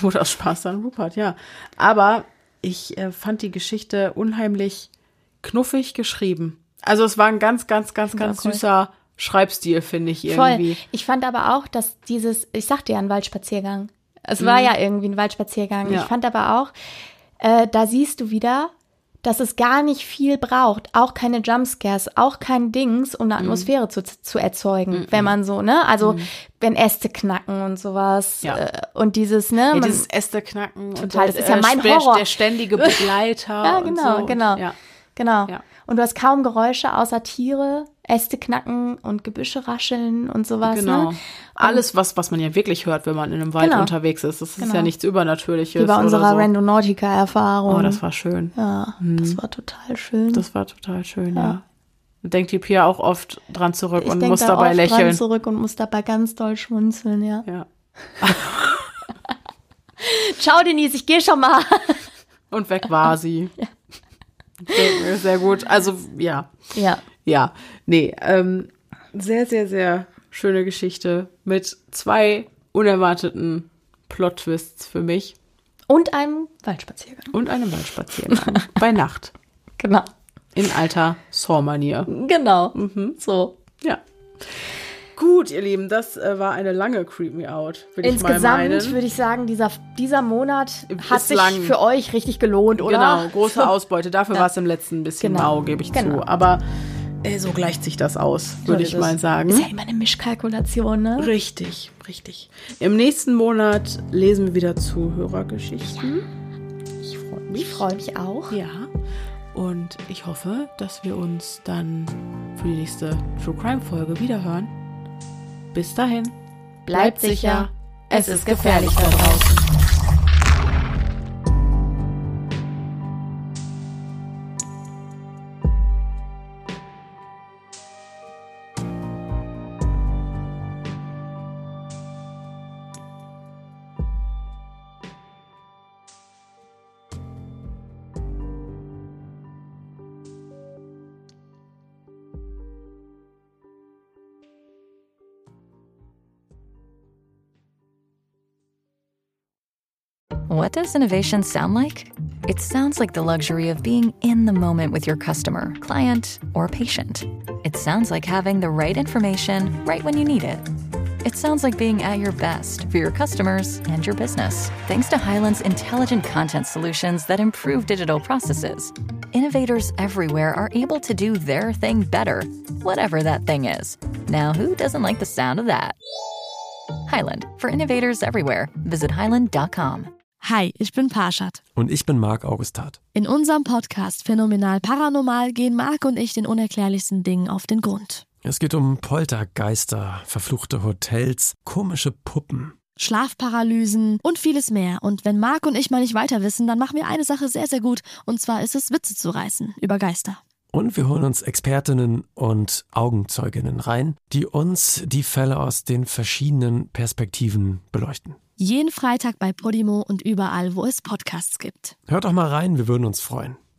Ja. Aber ich fand die Geschichte unheimlich knuffig geschrieben. Also es war ein ganz, ganz, ganz, ganz süßer Schreibstil, finde ich irgendwie. Voll. Ich fand aber auch, dass ich sagte ja, ein Waldspaziergang. Es war ja irgendwie ein Waldspaziergang. Ja. Ich fand aber auch, da siehst du wieder, dass es gar nicht viel braucht. Auch keine Jumpscares, auch kein Dings, um eine Atmosphäre zu erzeugen, wenn man so, ne? Also, wenn Äste knacken und sowas. Ja. Und dieses, ne? Ja, dieses Äste knacken. Total, das ist ja mein Horror. Der ständige Begleiter. Ja, genau, und so. genau. Ja. Genau. Ja. Und du hast kaum Geräusche außer Tiere, Äste knacken und Gebüsche rascheln und sowas. Genau. Ne? Alles, was man ja wirklich hört, wenn man in einem Wald unterwegs ist. Das ist ja nichts Übernatürliches. Wie bei unserer so. Randonautica-Erfahrung. Oh, das war schön. Ja, das war total schön. Das war total schön, ja. Denkt die Pia auch oft dran zurück und ich muss da dabei oft lächeln. Dran zurück und muss dabei ganz doll schmunzeln, ja. Ciao, Denise, ich gehe schon mal. Und weg war sie. Ja. Sehr gut. Also, ja. Ja. Nee, sehr, sehr, sehr schöne Geschichte mit 2 unerwarteten Plot-Twists für mich. Und einem Waldspaziergang. Bei Nacht. Genau. In alter Saw-Manier. Genau. So. Ja. Gut, ihr Lieben, das war eine lange Creep Me Out, würde ich mal meinen. Insgesamt würde ich sagen, dieser Monat hat sich lang. für euch richtig gelohnt, oder? Genau, große Ausbeute. Dafür war es im letzten ein bisschen mau, gebe ich zu. Aber so gleicht sich das aus, würde ich mal sagen. Ist ja immer eine Mischkalkulation, ne? Richtig. Im nächsten Monat lesen wir wieder Zuhörergeschichten. Ich freue mich. Ich freue mich auch. Ja. Und ich hoffe, dass wir uns dann für die nächste True Crime Folge wiederhören. Bis dahin. Bleibt sicher, es ist gefährlich da draußen. What does innovation sound like? It sounds like the luxury of being in the moment with your customer, client, or patient. It sounds like having the right information right when you need it. It sounds like being at your best for your customers and your business. Thanks to Hyland's intelligent content solutions that improve digital processes, innovators everywhere are able to do their thing better, whatever that thing is. Now, who doesn't like the sound of that? Hyland, for innovators everywhere. Visit hyland.com. Hi, ich bin Parshad. Und ich bin Marc Augustat. In unserem Podcast Phänomenal Paranormal gehen Marc und ich den unerklärlichsten Dingen auf den Grund. Es geht um Poltergeister, verfluchte Hotels, komische Puppen, Schlafparalysen und vieles mehr. Und wenn Marc und ich mal nicht weiter wissen, dann machen wir eine Sache sehr, sehr gut. Und zwar ist es, Witze zu reißen über Geister. Und wir holen uns Expertinnen und Augenzeuginnen rein, die uns die Fälle aus den verschiedenen Perspektiven beleuchten. Jeden Freitag bei Podimo und überall, wo es Podcasts gibt. Hört doch mal rein, wir würden uns freuen.